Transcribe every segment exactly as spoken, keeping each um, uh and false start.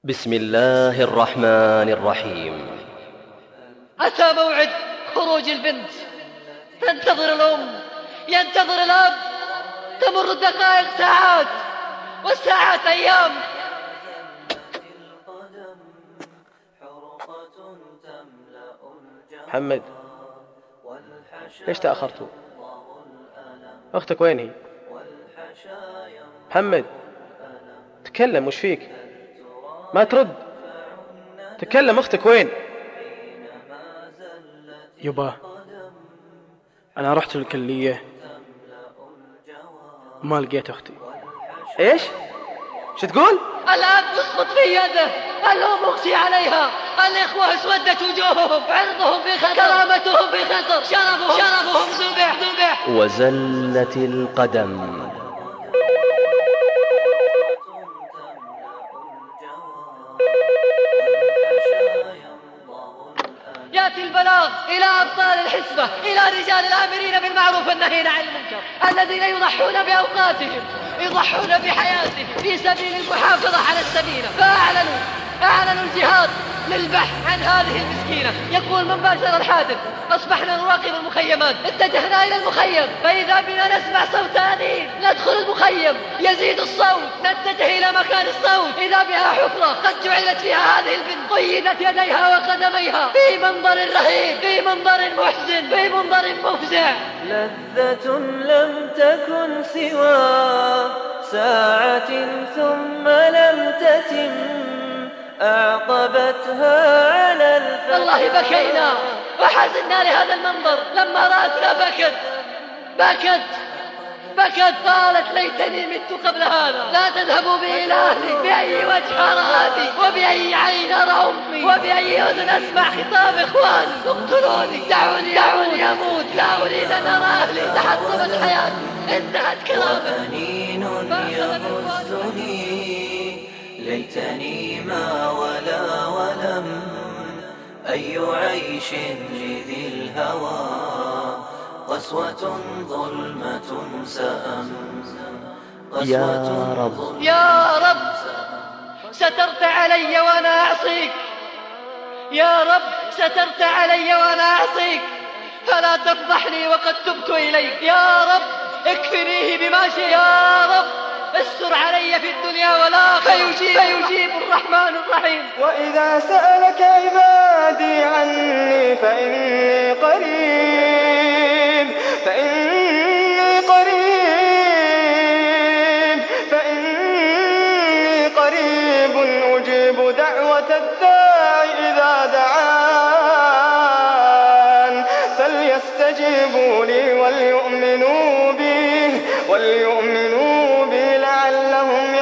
بسم الله الرحمن الرحيم. أتى موعد خروج البنت، تنتظر الأم، ينتظر الأب، تمر الدقائق ساعات والساعات أيام. محمد، ليش تأخرتوا؟ أختك وين هي؟ محمد تكلم، وش فيك؟ ما ترد، تكلم، أختك وين؟ يبا أنا رحت الكلية ما لقيت أختي. إيش؟ شو تقول؟ الأب يسقط في يده، الأم مغشي عليها، الإخوة اسودت وجوههم، عرضهم في خطر، كرامتهم في خطر، شرفهم شرفهم ذبح ذبح. وزلت القدم. يأتي البلاغ إلى أبطال الحسبة، إلى رجال الآمرين بالمعروف والنهين عن المنكر، الذين يضحون بأوقاتهم، يضحون بحياتهم في سبيل المحافظة على السبيل. فأعلنوا أعلنوا الجهاد للبحث عن هذه المسكينة. يقول من باشر الحادث: أصبحنا نراقب المخيمات، اتجهنا إلى المخيم فإذا بنا نسمع صوت أنين، ندخل المخيم يزيد الصوت، نتجه إلى مكان الصوت إذا بها حفرة قد جعلت فيها هذه البنت، قيدت يديها وقدميها في منظر رهيب، في منظر محزن، في منظر مفزع. لذة لم تكن سوى ساعة ثم لم تتم، أعقبتها على الفتى. والله بكينا وحزنا لهذا المنظر، لما رأتنا بكت بكت بكت قالت: ليتني مت قبل هذا. لا تذهبوا بي إلى أهلي، بأي وجه أرى أبي، وبأي عين أرى أمي، وبأي أذن أسمع خطاب إخواني. اقتلوني، دعوني دعوني أموت، لا أريد أن أرى أهلي. تحطمت حياتي، انتهت كرامتي. وأنين يغزني ليتني ما ولا ولم، أي عيش لذي الهوى، قسوة ظلمة سأم. يا رب يا رب سترت علي وأنا أعصيك، يا رب سترت علي وأنا أعصيك، فلا تفضحني وقد تبت إليك. يا رب اكفنيه بما شئت، يا رب استر علي في الدنيا والآخرة. فيجيب, فيجيب الرحمن الرحيم. وإذا سألك عبادي عني فإني قريب فإني قريب فإني قريب أجيب دعوة الداع إذا دعان، فليستجيبوا لي وليؤمنوا بي وليؤمنوا بي لعلهم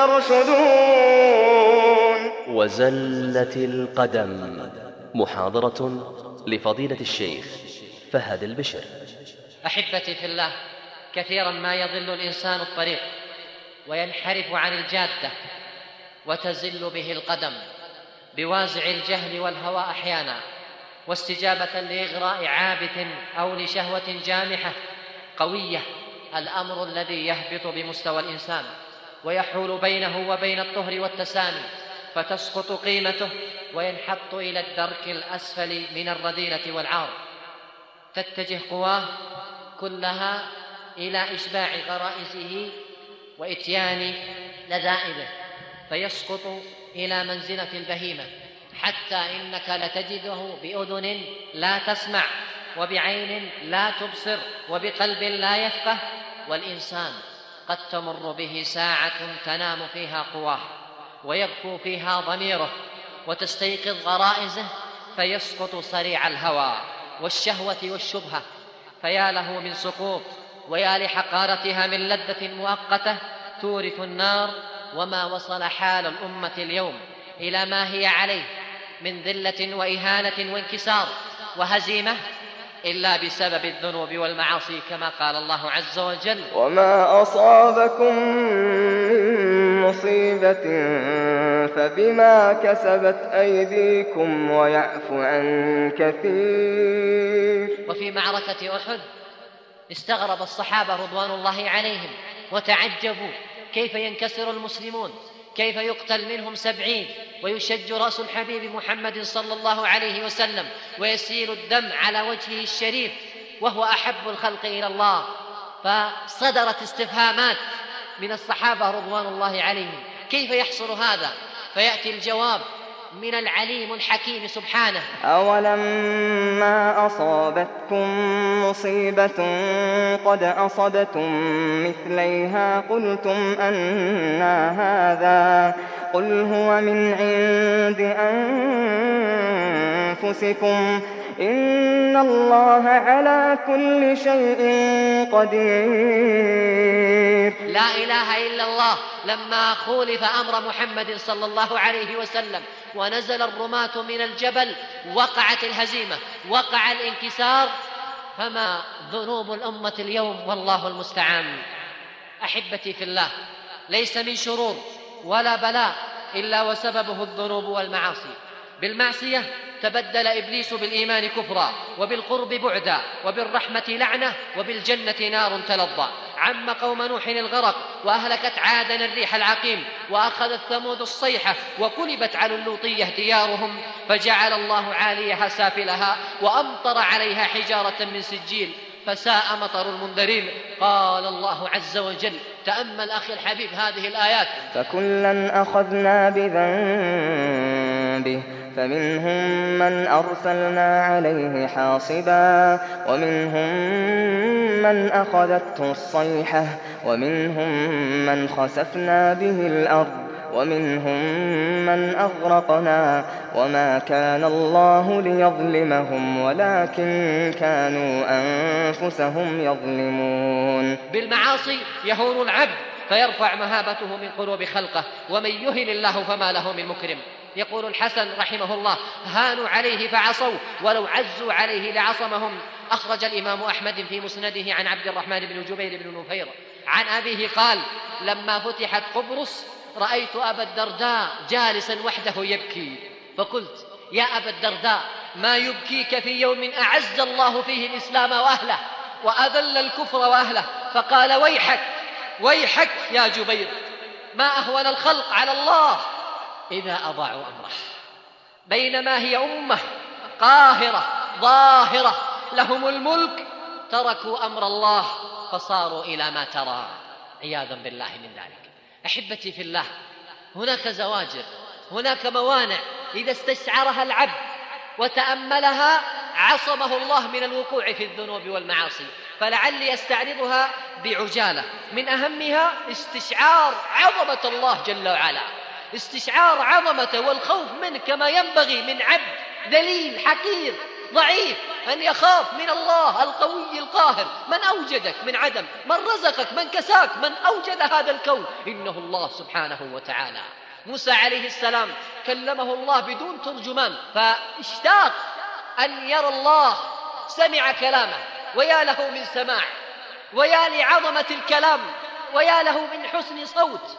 يرشدون. وزلت القدم. محاضرة لفضيلة الشيخ فهد البشر. أحبتي في الله، كثيرا ما يضل الإنسان الطريق وينحرف عن الجادة وتزل به القدم بوازع الجهل والهوى أحيانا، واستجابة لإغراء عابث أو لشهوة جامحة قوية، الأمر الذي يهبط بمستوى الإنسان ويحول بينه وبين الطهر والتسامي، فتسقط قيمته وينحط إلى الدرك الأسفل من الرذيلة والعار. تتجه قواه كلها إلى إشباع غرائزه وإتيان لذائذه، فيسقط إلى منزلة البهيمة، حتى إنك لتجده بأذن لا تسمع، وبعين لا تبصر، وبقلب لا يفقه. والإنسان قد تمر به ساعة تنام فيها قواه ويبكو فيها ضميره وتستيقظ غرائزه، فيسقط صريع الهوى والشهوة والشبهة. فيا له من سقوط، ويا لحقارتها من لذة مؤقتة تورث النار. وما وصل حال الأمة اليوم إلى ما هي عليه من ذلة وإهانة وانكسار وهزيمة إلا بسبب الذنوب والمعاصي، كما قال الله عز وجل: وما أصابكم من مصيبة فبما كسبت أيديكم ويعفو عن كثير. وفي معركة أحد استغرب الصحابة رضوان الله عليهم وتعجبوا كيف ينكسر المسلمون، كيف يقتل منهم سبعين ويشج رأس الحبيب محمد صلى الله عليه وسلم ويسيل الدم على وجهه الشريف وهو أحب الخلق إلى الله. فصدرت استفهامات من الصحابة رضوان الله عليهم: كيف يحصل هذا؟ فيأتي الجواب من العليم الحكيم سبحانه: أولما أصابتكم مصيبة قد أصبتم مثليها قلتم أنى هذا قل هو من عند أنفسكم إن الله على كل شيء قدير. لا إله إلا الله. لما خولف أمر محمد صلى الله عليه وسلم ونزل الرماة من الجبل وقعت الهزيمة، وقع الانكسار، فما ذنوب الأمة اليوم والله المستعان. أحبتي في الله، ليس من شرور ولا بلاء إلا وسببه الذنوب والمعاصي. بالمعصية تبدل إبليس بالإيمان كفرا، وبالقرب بعدا، وبالرحمة لعنة، وبالجنة نار تلظى. عم قوم نوح الغرق، وأهلكت عادا الريح العقيم، وأخذت ثمود الصيحة، وقلبت على اللوطية ديارهم، فجعل الله عاليها سافلها وأمطر عليها حجارة من سجيل فساء مطر المنذرين. قال الله عز وجل: تأمل أخي الحبيب هذه الآيات: فكلا أخذنا بذنبه فمنهم من أرسلنا عليه حاصبا ومنهم من أخذته الصيحة ومنهم من خسفنا به الأرض ومنهم من أغرقنا وما كان الله ليظلمهم ولكن كانوا أنفسهم يظلمون. بالمعاصي يهون العبد فيرفع مهابته من قلوب خلقه، ومن يهن الله فما له من مكرم. يقول الحسن رحمه الله: هانوا عليه فعصوا ولو عزوا عليه لعصمهم. أخرج الإمام أحمد في مسنده عن عبد الرحمن بن جبير بن نفير عن أبيه قال: لما فتحت قبرص رأيت أبا الدرداء جالسا وحده يبكي، فقلت: يا أبا الدرداء، ما يبكيك في يوم أعز الله فيه الإسلام وأهله وأذل الكفر وأهله؟ فقال: ويحك ويحك يا جبير، ما أهون الخلق على الله إذا أضاعوا أمره. بينما هي أمة قاهرة ظاهرة لهم الملك تركوا أمر الله فصاروا إلى ما ترى، عياذا بالله من ذلك. أحبتي في الله، هناك زواجر، هناك موانع إذا استشعرها العبد وتأملها عصمه الله من الوقوع في الذنوب والمعاصي. فلعلي أستعرضها بعجالة. من أهمها استشعار عظمة الله جل وعلا، استشعار عظمته والخوف منه كما ينبغي من عبد ذليل حقير ضعيف، أن يخاف من الله القوي القاهر، من أوجدك من عدم، من رزقك، من كساك، من أوجد هذا الكون، إنه الله سبحانه وتعالى. موسى عليه السلام كلمه الله بدون ترجمان، فاشتاق أن يرى الله، سمع كلامه، ويا له من سماع، ويا لعظمة الكلام، ويا له من حسن صوت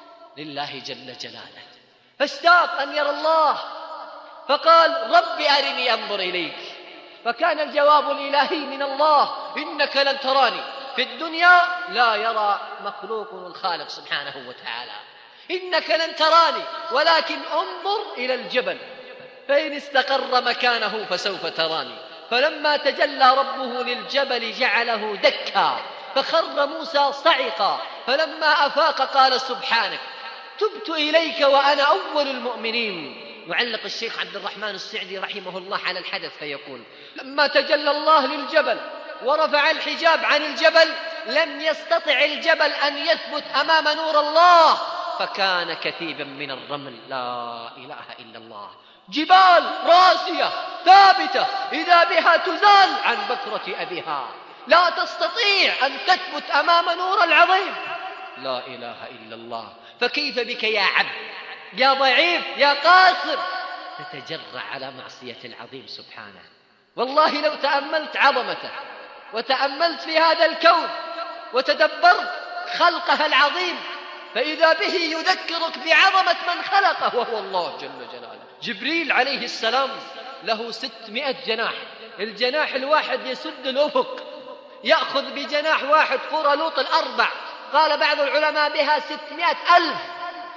لله جل جلاله. فاشتاق أن يرى الله، فقال: رب أرني أنظر إليك. فكان الجواب الإلهي من الله: إنك لن تراني. في الدنيا لا يرى مخلوق الخالق سبحانه وتعالى. إنك لن تراني ولكن انظر إلى الجبل فإن استقر مكانه فسوف تراني. فلما تجلى ربه للجبل جعله دكا فخر موسى صعقا، فلما أفاق قال: سبحانك تبت إليك وأنا أول المؤمنين. يعلق الشيخ عبد الرحمن السعدي رحمه الله على الحدث فيقول: لما تجلى الله للجبل ورفع الحجاب عن الجبل لم يستطع الجبل أن يثبت أمام نور الله، فكان كثيبا من الرمل. لا إله إلا الله. جبال راسية ثابتة إذا بها تزال عن بكرة أبيها، لا تستطيع أن تثبت أمام نور العظيم. لا إله إلا الله. فكيف بك يا عبد، يا ضعيف، يا قاصر، تتجرع على معصية العظيم سبحانه؟ والله لو تأملت عظمته وتأملت في هذا الكون وتدبرت خلقه العظيم فإذا به يذكرك بعظمة من خلقه وهو الله جل جلاله. جبريل عليه السلام له ستمائة جناح، الجناح الواحد يسد الأفق، يأخذ بجناح واحد قرى لوط الأربع. قال بعض العلماء بها ستمائة ألف.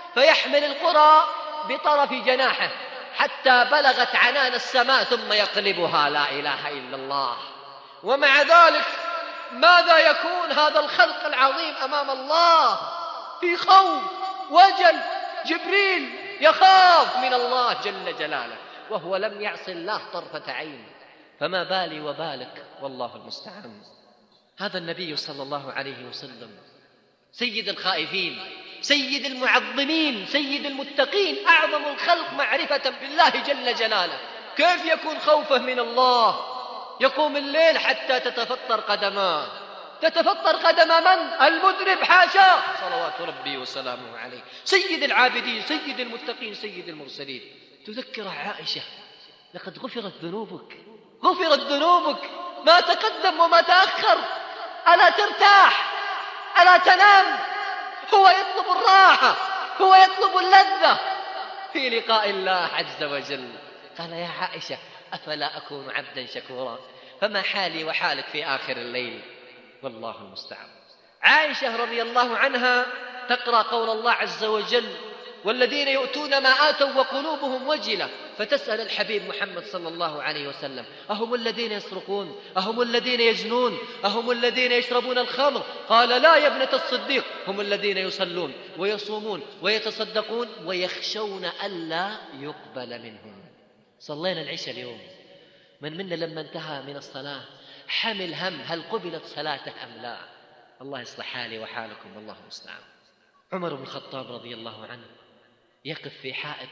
فيحمل القرى بطرف جناحه حتى بلغت عنان السماء ثم يقلبها. لا إله إلا الله. ومع ذلك ماذا يكون هذا الخلق العظيم أمام الله؟ في خوف وجل. جبريل يخاف من الله جل جلاله وهو لم يعص الله طرفة عين، فما بالي وبالك؟ والله المستعان. هذا النبي صلى الله عليه وسلم سيد الخائفين، سيد المعظمين، سيد المتقين، أعظم الخلق معرفة بالله جل جلاله. كيف يكون خوفه من الله؟ يقوم الليل حتى تتفطر قدماه. تتفطر قدم من؟ المذنب حاشاه، صلوات ربي وسلامه عليه. سيد العابدين، سيد المتقين، سيد المرسلين. تذكر عائشة: لقد غفرت ذنوبك، غفرت ذنوبك، ما تقدم وما تأخر. ألا ترتاح؟ ألا تنام؟ هو يطلب الراحة، هو يطلب اللذة في لقاء الله عز وجل. قال: يا عائشة أفلا أكون عبدا شكورا؟ فما حالي وحالك في آخر الليل؟ والله المستعان. عائشة رضي الله عنها تقرأ قول الله عز وجل: والذين يؤتون ما آتوا وقلوبهم وجلة، فتسأل الحبيب محمد صلى الله عليه وسلم: أهم الذين يسرقون؟ أهم الذين يزنون؟ أهم الذين يشربون الخمر؟ قال: لا يا ابنة الصديق، هم الذين يصلون ويصومون ويتصدقون ويخشون ألا يقبل منهم. صلينا العشاء اليوم، من منا لما انتهى من الصلاة حمل هم هل قبلت صلاته أم لا؟ الله يصلح حالي وحالكم والله المستعان. عمر بن الخطاب رضي الله عنه يقف في حائط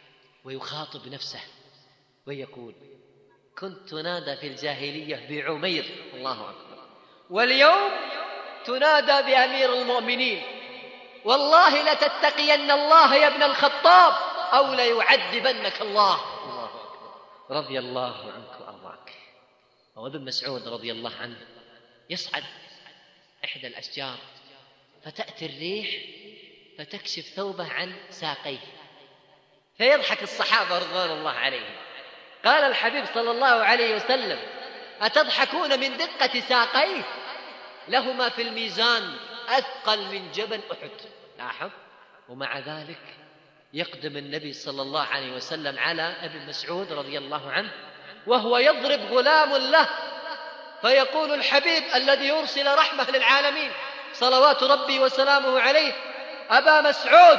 ويخاطب نفسه ويقول: كنت تنادى في الجاهلية بعمير، الله أكبر، واليوم تنادى بأمير المؤمنين. والله لتتقين الله يا ابن الخطاب أو ليعذبنك الله. الله أكبر. رضي الله عنك وأرضاك. وابن مسعود رضي الله عنه يصعد إحدى الأشجار فتأتي الريح فتكشف ثوبه عن ساقيه، فيضحك الصحابة رضوان الله عليهم. قال الحبيب صلى الله عليه وسلم: أتضحكون من دقة ساقيه؟ لهما في الميزان أثقل من جبل أحد. لاحظ. ومع ذلك يقدم النبي صلى الله عليه وسلم على ابن مسعود رضي الله عنه وهو يضرب غلام له، فيقول الحبيب الذي يرسل رحمة للعالمين صلوات ربي وسلامه عليه: أبا مسعود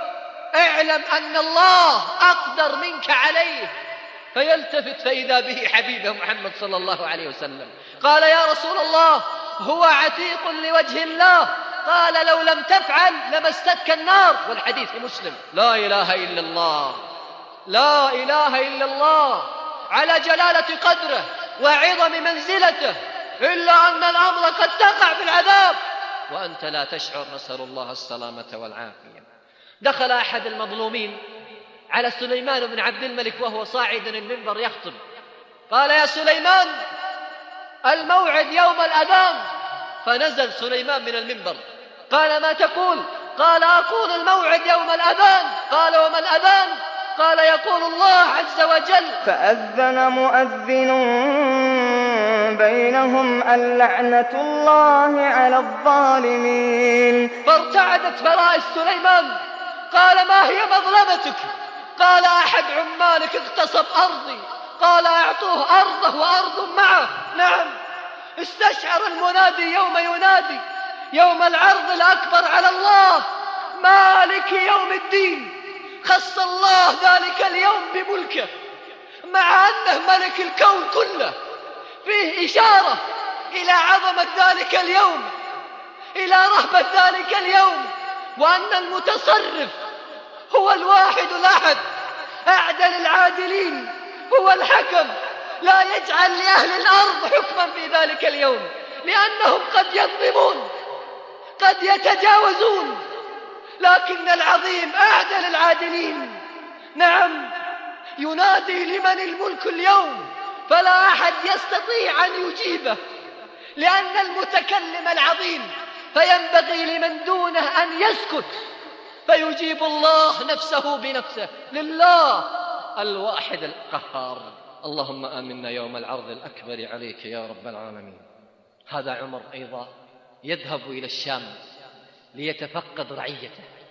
اعلم أن الله أقدر منك عليه. فيلتفت فإذا به حبيبه محمد صلى الله عليه وسلم. قال: يا رسول الله هو عتيق لوجه الله. قال: لو لم تفعل لمستك النار. والحديث في مسلم. لا إله إلا الله، لا إله إلا الله، على جلالة قدره وعظم منزلته، إلا أن الأمر قد تقع في العذاب وأنت لا تشعر. نسأل الله السلامة والعافية. دخل أحد المظلومين على سليمان بن عبد الملك وهو صاعد المنبر يخطب. قال: يا سليمان الموعد يوم الأذان. فنزل سليمان من المنبر. قال: ما تقول؟ قال: أقول الموعد يوم الأذان. قال: وما الأذان؟ قال: يقول الله عز وجل: فأذن مؤذن بينهم اللعنة الله على الظالمين. فارتعدت فرائس سليمان. قال: ما هي مظلمتك؟ قال: أحد عمالك اغتصب أرضي. قال: أعطوه أرضه وأرض معه. نعم. استشعر المنادي يوم ينادي يوم العرض الأكبر على الله، مالك يوم الدين. خص الله ذلك اليوم بملكه، مع أنه ملك الكون كله. فيه إشارة إلى عظمة ذلك اليوم، إلى رهبة ذلك اليوم، وأن المتصرف هو الواحد الأحد أعدل العادلين، هو الحكم. لا يجعل لأهل الأرض حكما في ذلك اليوم، لأنهم قد يظلمون، قد يتجاوزون، لكن العظيم أعدل العادلين. نعم، ينادي لمن الملك اليوم، فلا أحد يستطيع أن يجيبه، لأن المتكلم العظيم، فينبغي لمن دونه أن يسكت، فيجيب الله نفسه بنفسه، لله الواحد القهار. اللهم آمنا يوم العرض الأكبر عليك يا رب العالمين. هذا عمر أيضا يذهب إلى الشام ليتفقد رعيته،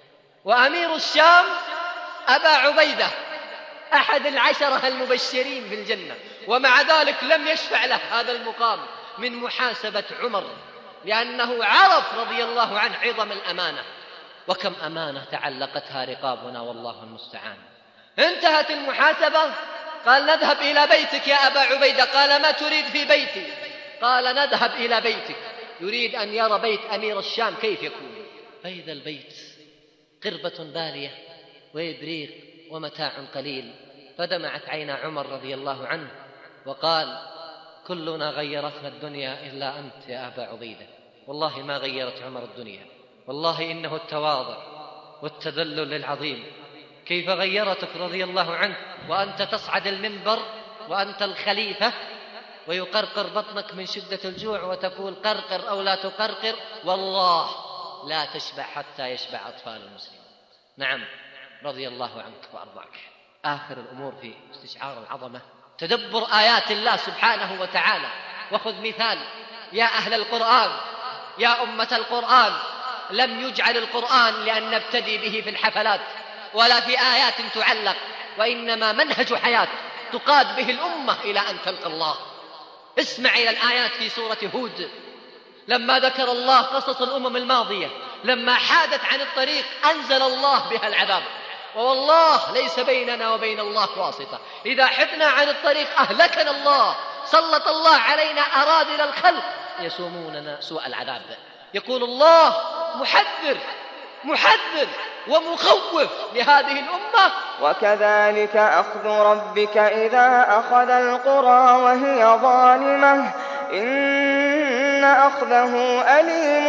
وأمير الشام أبا عبيدة أحد العشرة المبشرين في الجنة، ومع ذلك لم يشفع له هذا المقام من محاسبة عمر، لأنه عرف رضي الله عنه عظم الأمانة. وكم أمانة تعلقتها رقابنا والله المستعان. انتهت المحاسبة، قال نذهب إلى بيتك يا أبا عبيدة. قال ما تريد في بيتي؟ قال نذهب إلى بيتك. يريد أن يرى بيت أمير الشام كيف يكون. فإذا البيت قربة بالية وإبريق ومتاع قليل. فدمعت عين عمر رضي الله عنه وقال كلنا غيرتنا الدنيا إلا أنت يا أبا عبيدة. والله ما غيرت عمر الدنيا، والله إنه التواضع والتذلل العظيم. كيف غيرتك رضي الله عنه وأنت تصعد المنبر وأنت الخليفة ويقرقر بطنك من شدة الجوع وتقول قرقر أو لا تقرقر، والله لا تشبع حتى يشبع أطفال المسلمين. نعم رضي الله عنك وأرضاك. آخر الأمور في استشعار العظمة تدبر آيات الله سبحانه وتعالى. وخذ مثال يا أهل القرآن، يا أمة القرآن، لم يجعل القرآن لأن نبتدي به في الحفلات ولا في آيات تعلق، وإنما منهج حياة تقاد به الأمة إلى أن تلقى الله. اسمع إلى الآيات في سورة هود لما ذكر الله قصص الأمم الماضية لما حادت عن الطريق أنزل الله بها العذاب. والله ليس بيننا وبين الله واسطة، إذا حدنا عن الطريق أهلكنا الله، سلط الله علينا أراذل الخلق يسوموننا سوء العذاب. يقول الله محذر محذر ومخوف لهذه الأمة. وكذلك أخذ ربك إذا أخذ القرى وهي ظالمة إن أخذه أليم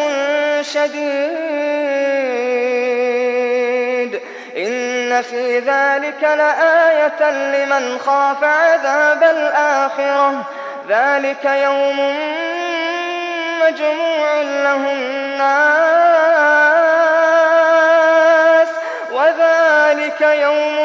شديد. إن في ذلك لآية لمن خاف عذاب الآخرة ذلك يوم مجموع له الناس وذلك يوم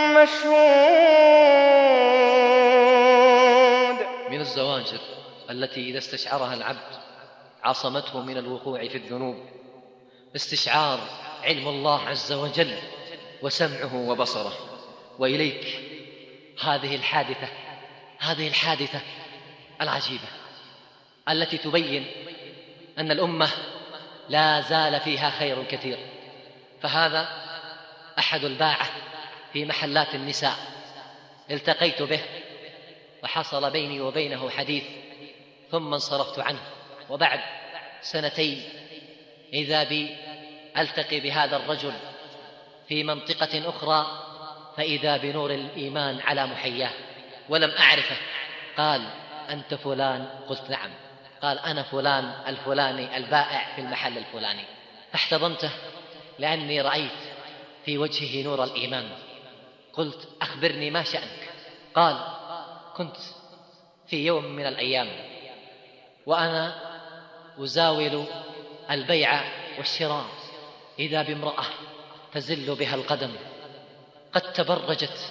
مشهود. من الزواجر التي إذا استشعرها العبد عصمته من الوقوع في الذنوب استشعار علم الله عز وجل وسمعه وبصره. وإليك هذه الحادثة هذه الحادثة العجيبة التي تبين أن الأمة لا زال فيها خير كثير. فهذا أحد الباعة في محلات النساء التقيت به وحصل بيني وبينه حديث ثم انصرفت عنه، وبعد سنتين إذا بي ألتقي بهذا الرجل في منطقة أخرى فإذا بنور الإيمان على محياه ولم أعرفه. قال أنت فلان؟ قلت نعم. قال أنا فلان الفلاني البائع في المحل الفلاني. فاحتضنته لأني رأيت في وجهه نور الإيمان. قلت أخبرني ما شأنك؟ قال كنت في يوم من الأيام وأنا أزاول البيع والشراء إذا بامرأة تزل بها القدم قد تبرجت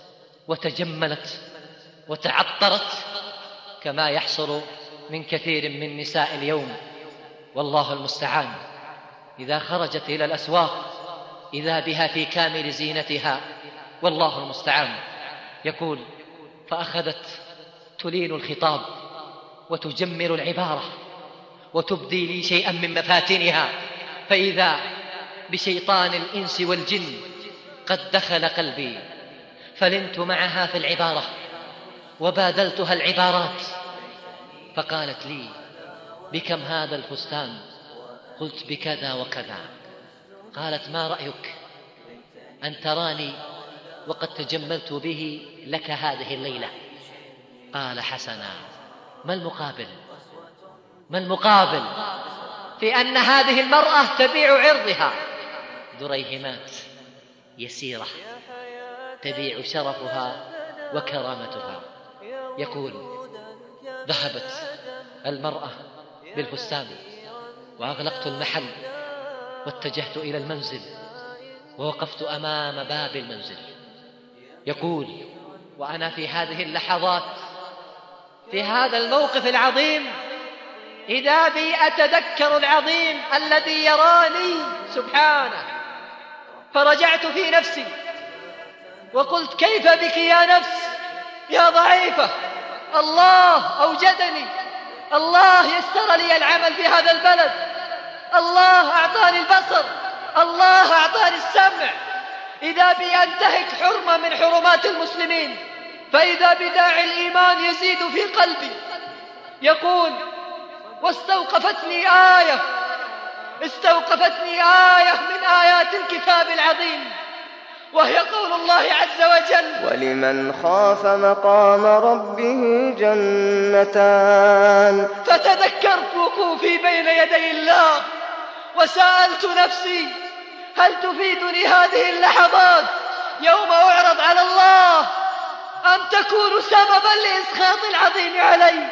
وتجملت وتعطرت كما يحصل من كثير من نساء اليوم، والله المستعان. إذا خرجت إلى الأسواق إذا بها في كامل زينتها، والله المستعان. يقول فأخذت تلين الخطاب وتجمل العبارة وتبدي لي شيئا من مفاتنها، فإذا بشيطان الإنس والجن قد دخل قلبي فلنت معها في العبارة وبادلتها العبارات. فقالت لي بكم هذا الفستان؟ قلت بكذا وكذا. قالت ما رأيك أن تراني وقد تجملت به لك هذه الليلة؟ قال حسنا. ما المقابل؟ ما المقابل في أن هذه المرأة تبيع عرضها دريهمات يسيرة تبيع شرفها وكرامتها. يقول ذهبت المرأة بالفستان وأغلقت المحل واتجهت إلى المنزل ووقفت أمام باب المنزل. يقول وأنا في هذه اللحظات في هذا الموقف العظيم إذا بي أتذكر العظيم الذي يراني سبحانه فرجعت في نفسي وقلت: كيف بك يا نفس يا ضعيفة؟ الله أوجدني، الله يسر لي العمل في هذا البلد، الله أعطاني البصر، الله أعطاني السمع، إذا بي أنتهك حرمة من حرمات المسلمين، فإذا بداعي الإيمان يزيد في قلبي. يقول: واستوقفتني آية استوقفتني آية من آيات الكتاب العظيم، وهي قول الله عز وجل: ولمن خاف مقام ربه جنتان. فتذكرت وقوفي بين يدي الله وسألت نفسي: هل تفيدني هذه اللحظات يوم أعرض على الله أم تكون سببا لإسخاط العظيم علي؟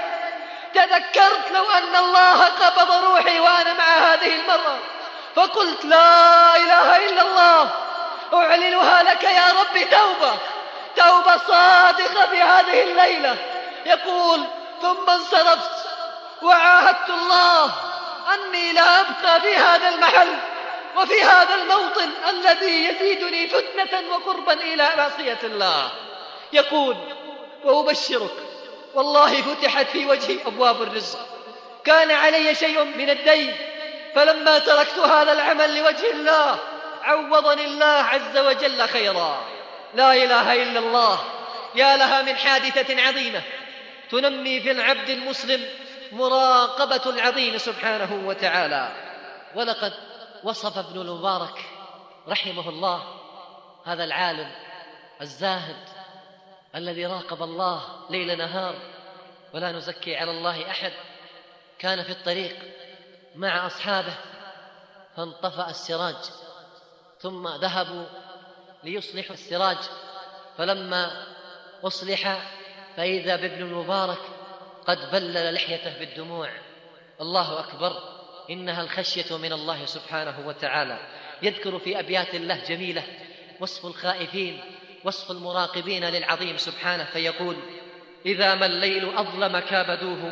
تذكرت لو أن الله قبض روحي وأنا مع هذه المرأة، فقلت: لا إله إلا الله، أعلنها لك يا رب توبة توبة صادقة في هذه الليلة. يقول: ثم انصرفت وعاهدت الله أني لا أبقى في هذا المحل وفي هذا الموطن الذي يزيدني فتنة وقربا إلى معصية الله. يقول: وأبشرك والله فتحت في وجهي أبواب الرزق، كان علي شيء من الدين، فلما تركت هذا العمل لوجه الله عوضني الله عز وجل خيرا. لا إله إلا الله، يا لها من حادثة عظيمة تنمي في العبد المسلم مراقبة العظيم سبحانه وتعالى. ولقد وصف ابن المبارك رحمه الله هذا العالم الزاهد الذي راقب الله ليل نهار، ولا نزكي على الله أحد. كان في الطريق مع أصحابه فانطفأ السراج، ثم ذهبوا ليصلحوا السراج، فلما أصلح فإذا بابن المبارك قد بلل لحيته بالدموع. الله أكبر، إنها الخشية من الله سبحانه وتعالى. يذكر في أبيات الله جميلة وصف الخائفين، وصف المراقبين للعظيم سبحانه، فيقول: إذا ما الليل أظلم كابدوه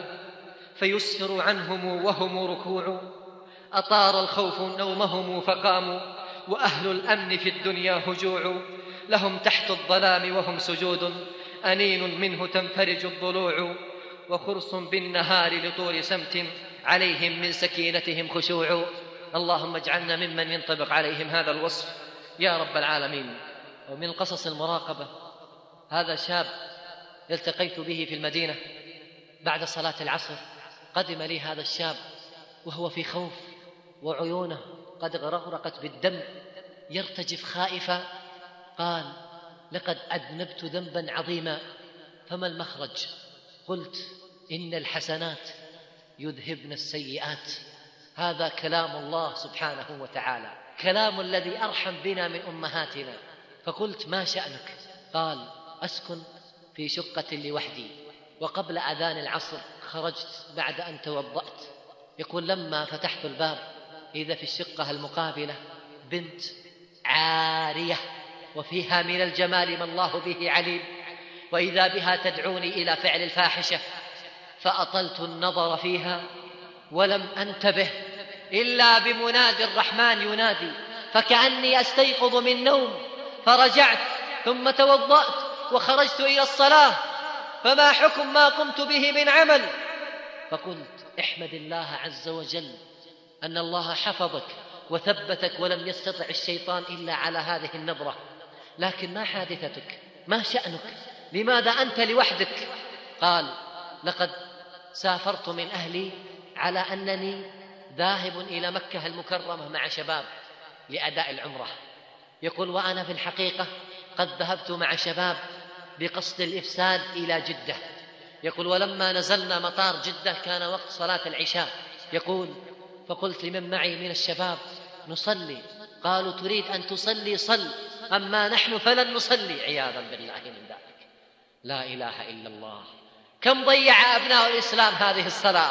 فيسفر عنهم وهم ركوع، أطار الخوف نومهم فقاموا وأهل الأمن في الدنيا هجوع، لهم تحت الظلام وهم سجود أنين منه تنفرج الضلوع، وخرص بالنهار لطول سمت عليهم من سكينتهم خشوع. اللهم اجعلنا ممن ينطبق عليهم هذا الوصف يا رب العالمين. ومن قصص المراقبة هذا شاب التقيت به في المدينة بعد صلاة العصر. قدم لي هذا الشاب وهو في خوف وعيونه قد غرقت بالدم، يرتجف خائفا. قال: لقد أذنبت ذنبا عظيما، فما المخرج؟ قلت: إن الحسنات يذهبن السيئات. هذا كلام الله سبحانه وتعالى، كلام الذي أرحم بنا من أمهاتنا. فقلت: ما شأنك؟ قال: أسكن في شقة لوحدي، وقبل أذان العصر خرجت بعد أن توضأت. يقول: لما فتحت الباب إذا في الشقة المقابلة بنت عارية وفيها من الجمال ما الله به عليم، وإذا بها تدعوني إلى فعل الفاحشة، فأطلت النظر فيها ولم أنتبه إلا بمنادي الرحمن ينادي، فكأني أستيقظ من نوم، فرجعت ثم توضأت وخرجت إلى الصلاة، فما حكم ما قمت به من عمل؟ فقلت: احمد الله عز وجل أن الله حفظك وثبتك ولم يستطع الشيطان إلا على هذه النظرة. لكن ما حادثتك؟ ما شأنك؟ لماذا أنت لوحدك؟ قال: لقد سافرت من أهلي على أنني ذاهب إلى مكة المكرمة مع شباب لأداء العمرة. يقول: وأنا في الحقيقة قد ذهبت مع شباب بقصد الإفساد إلى جدة. يقول: ولما نزلنا مطار جدة كان وقت صلاة العشاء. يقول: فقلت لمن معي من الشباب: نصلي. قالوا: تريد أن تصلي؟ صل، أما نحن فلن نصلي، عياذا بالله من ذلك. لا إله إلا الله. كم ضيع أبناء الإسلام هذه الصلاة،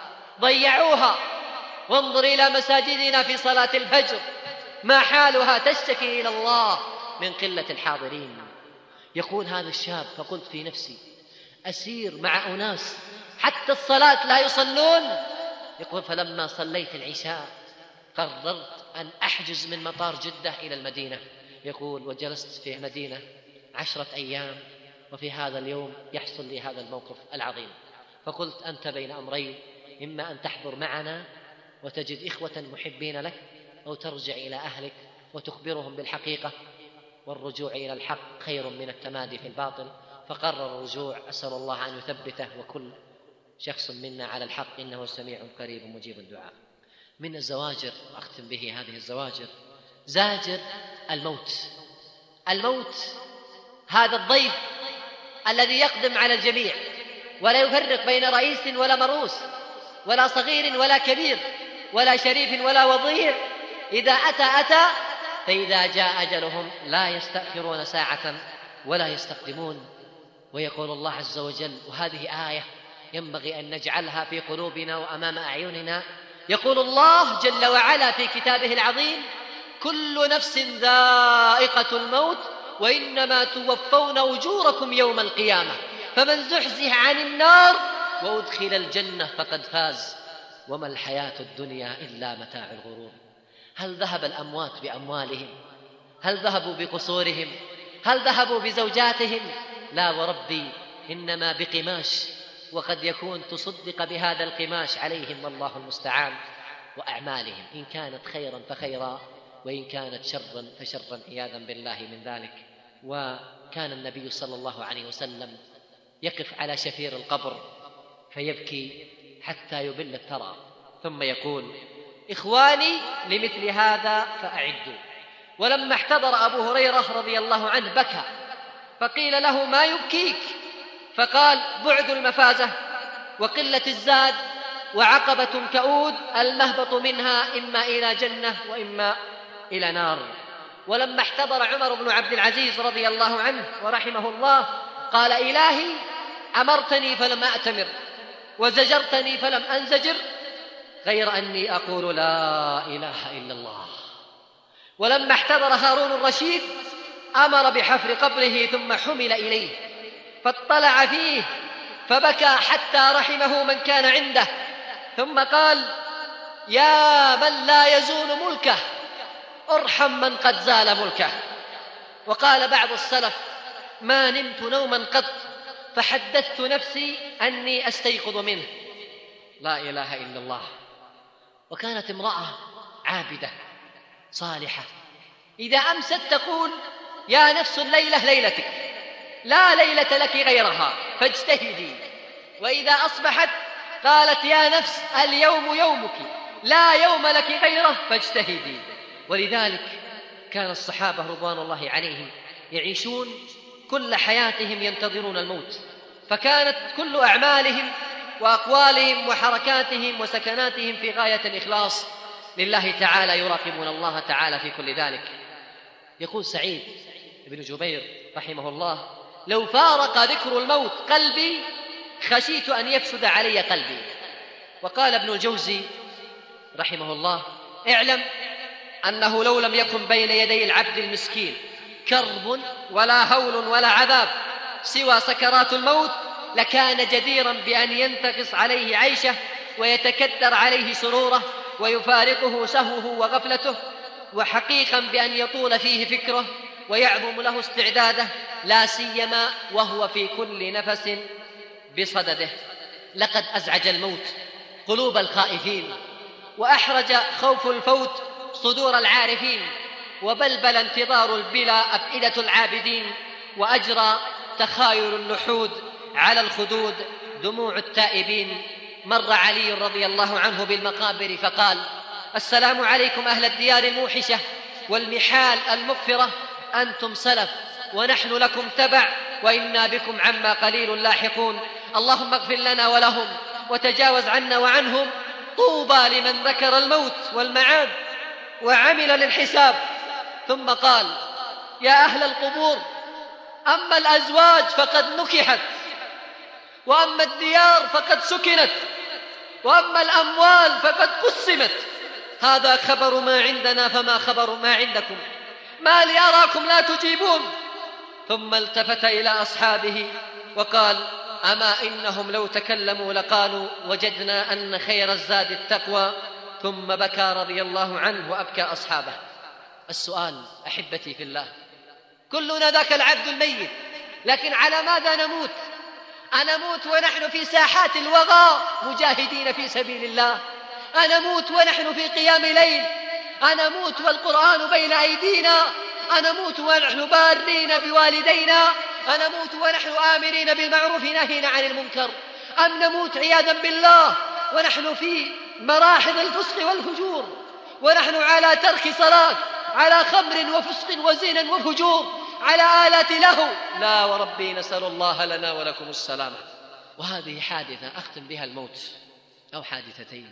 ضيعوها. وانظر إلى مساجدنا في صلاة الفجر، ما حالها تشتكي إلى الله من قلة الحاضرين. يقول هذا الشاب: فقلت في نفسي: أسير مع أناس حتى الصلاة لا يصلون. يقول: فلما صليت العشاء قررت أن أحجز من مطار جدة إلى المدينة. يقول وجلست في المدينة عشرة أيام، وفي هذا اليوم يحصل لي هذا الموقف العظيم. فقلت أنت بين أمرين، إما أن تحضر معنا وتجد إخوة محبين لك، أو ترجع إلى أهلك وتخبرهم بالحقيقة، والرجوع إلى الحق خير من التمادي في الباطل. فقرر الرجوع. أسأل الله أن يثبته وكل شخص منا على الحق، إنه سميع قريب مجيب الدعاء. من الزواجر، أختم به هذه الزواجر، زاجر الموت. الموت هذا الضيف الذي يقدم على الجميع، ولا يفرق بين رئيس ولا مروس، ولا صغير ولا كبير، ولا شريف ولا وضيع. إذا أتى أتى، فإذا جاء أجلهم لا يستأخرون ساعة ولا يستقدمون. ويقول الله عز وجل، وهذه آية ينبغي أن نجعلها في قلوبنا وأمام أعيننا، يقول الله جل وعلا في كتابه العظيم: كل نفس ذائقة الموت وإنما توفون أجوركم يوم القيامة فمن زحزح عن النار وأدخل الجنة فقد فاز وما الحياة الدنيا إلا متاع الغرور. هل ذهب الأموات بأموالهم؟ هل ذهبوا بقصورهم؟ هل ذهبوا بزوجاتهم؟ لا وربي، إنما بقماش، وقد يكون تصدق بهذا القماش عليهم والله المستعان. وأعمالهم إن كانت خيرا فخيرا، وإن كانت شرا فشرا، عياذا بالله من ذلك. وكان النبي صلى الله عليه وسلم يقف على شفير القبر فيبكي حتى يبل الثرى، ثم يقول: إخواني لمثل هذا فأعدوا. ولما احتضر أبو هريرة رضي الله عنه بكى، فقيل له: ما يبكيك؟ فقال: بعد المفازة وقلة الزاد وعقبة كؤود المهبط منها إما إلى جنة وإما إلى نار. ولما احتضر عمر بن عبد العزيز رضي الله عنه ورحمه الله قال: إلهي أمرتني فلم أأتمر، وزجرتني فلم أنزجر، غير أني أقول لا إله إلا الله. ولما احتضر هارون الرشيد أمر بحفر قبره ثم حمل إليه فاطلع فيه فبكى حتى رحمه من كان عنده، ثم قال: يا من لا يزول ملكه ارحم من قد زال ملكه. وقال بعض السلف: ما نمت نوما قط فحدثت نفسي أني أستيقظ منه. لا إله إلا الله. وكانت امرأة عابدة صالحة إذا أمست تقول: يا نفس الليلة ليلتك، لا ليلة لك غيرها فاجتهدي. وإذا أصبحت قالت: يا نفس اليوم يومك، لا يوم لك غيره فاجتهدي. ولذلك كان الصحابة رضوان الله عليهم يعيشون كل حياتهم ينتظرون الموت، فكانت كل أعمالهم وأقوالهم وحركاتهم وسكناتهم في غاية الإخلاص لله تعالى، يراقبون الله تعالى في كل ذلك. يقول سعيد بن جبير رحمه الله: لو فارق ذكر الموت قلبي خشيت أن يفسد علي قلبي. وقال ابن الجوزي رحمه الله: اعلم أنه لو لم يكن بين يدي العبد المسكين كرب ولا هول ولا عذاب سوى سكرات الموت لكان جديرا بأن ينتقص عليه عيشه ويتكدر عليه سروره ويفارقه سهوه وغفلته، وحقيقا بأن يطول فيه فكره ويعظم له استعداده، لا سيما وهو في كل نفس بصدده. لقد أزعج الموت قلوب الخائفين، وأحرج خوف الفوت صدور العارفين، وبلبل انتظار البلا أفئدة العابدين، وأجرى تخايل اللحود على الخدود دموع التائبين. مر علي رضي الله عنه بالمقابر فقال: السلام عليكم أهل الديار الموحشة والمحال المغفرة، أنتم سلف ونحن لكم تبع، وإنا بكم عما قليل لاحقون. اللهم اغفر لنا ولهم وتجاوز عنا وعنهم. طوبى لمن ذكر الموت والمعاد وعمل للحساب. ثم قال: يا أهل القبور، أما الأزواج فقد نكحت، وأما الديار فقد سكنت، وأما الأموال فقد قسمت. هذا خبر ما عندنا فما خبر ما عندكم؟ ما لي أراكم لا تجيبون؟ ثم التفت إلى أصحابه وقال: أما إنهم لو تكلموا لقالوا وجدنا أن خير الزاد التقوى ثم بكى رضي الله عنه وأبكى أصحابه. السؤال أحبتي في الله، كلنا ذاك العبد الميت، لكن على ماذا نموت؟ أنموت ونحن في ساحات الوغى مجاهدين في سبيل الله؟ أنموت ونحن في قيام ليل؟ أنموت والقرآن بين أيدينا؟ أنموت ونحن بارين بوالدينا؟ أنموت ونحن آمرين بالمعروف ناهين عن المنكر؟ أم نموت عياذا بالله ونحن في مراحل الفسق والفجور، ونحن على ترك صلاة، على خمر وفسق وزنا وفجور، على آلات له؟ لا وربي، نسأل الله لنا ولكم السلامة. وهذه حادثة أختم بها الموت، أو حادثتين.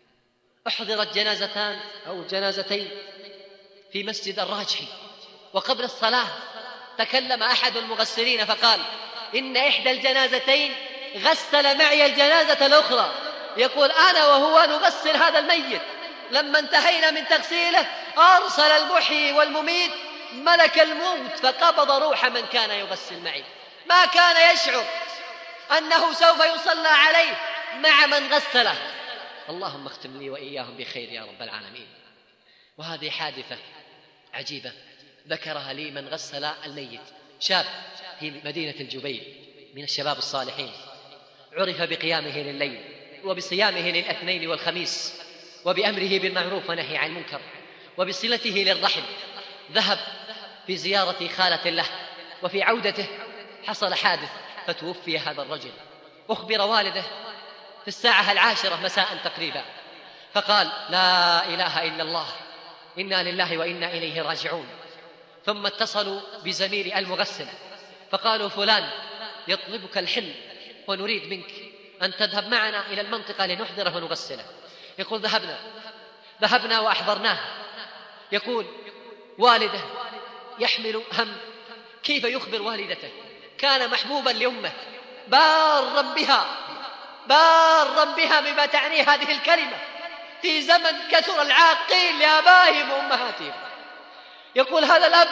أحضرت جنازتان أو جنازتين في مسجد الراجحي، وقبل الصلاة تكلم أحد المغسلين فقال إن إحدى الجنازتين غسل معي الجنازة الأخرى. يقول أنا وهو نغسل هذا الميت، لما انتهينا من تغسيله أرسل المحيي والمميت ملك الموت فقبض روح من كان يغسل معي. ما كان يشعر أنه سوف يصلى عليه مع من غسله. اللهم اختم لي وإياهم بخير يا رب العالمين. وهذه حادثة عجيبة ذكرها لي من غسل الميت، شاب في مدينة الجبيل من الشباب الصالحين، عرف بقيامه لليل وبصيامه للاثنين والخميس وبأمره بالمعروف ونهي عن المنكر وبصلته للرحم. ذهب في زيارة خالة له، وفي عودته حصل حادث فتوفي هذا الرجل. أخبر والده في الساعة العاشرة مساء تقريبا، فقال لا إله إلا الله، إنا لله وإنا إليه راجعون. ثم اتصلوا بزميل المغسل فقالوا فلان يطلبك الحل ونريد منك أن تذهب معنا إلى المنطقة لنحضره ونغسله. يقول ذهبنا ذهبنا وأحضرناه. يقول والده يحمل هم كيف يخبر والدته، كان محبوبا لأمه، بارا بها بارا بها بما تعني هذه الكلمة في زمن كثر العاقين لآبائهم وأمهاتهم. يقول هذا الأب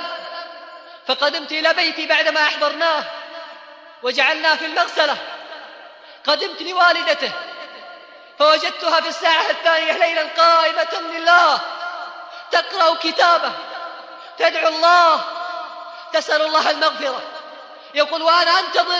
فقدمت إلى بيتي بعدما أحضرناه وجعلناه في المغسلة، قدمت لوالدته فوجدتها في الساعة الثانية ليلا قائمة لله تقرأ كتابه، تدعو الله، تسأل الله المغفرة. يقول وأنا أنتظر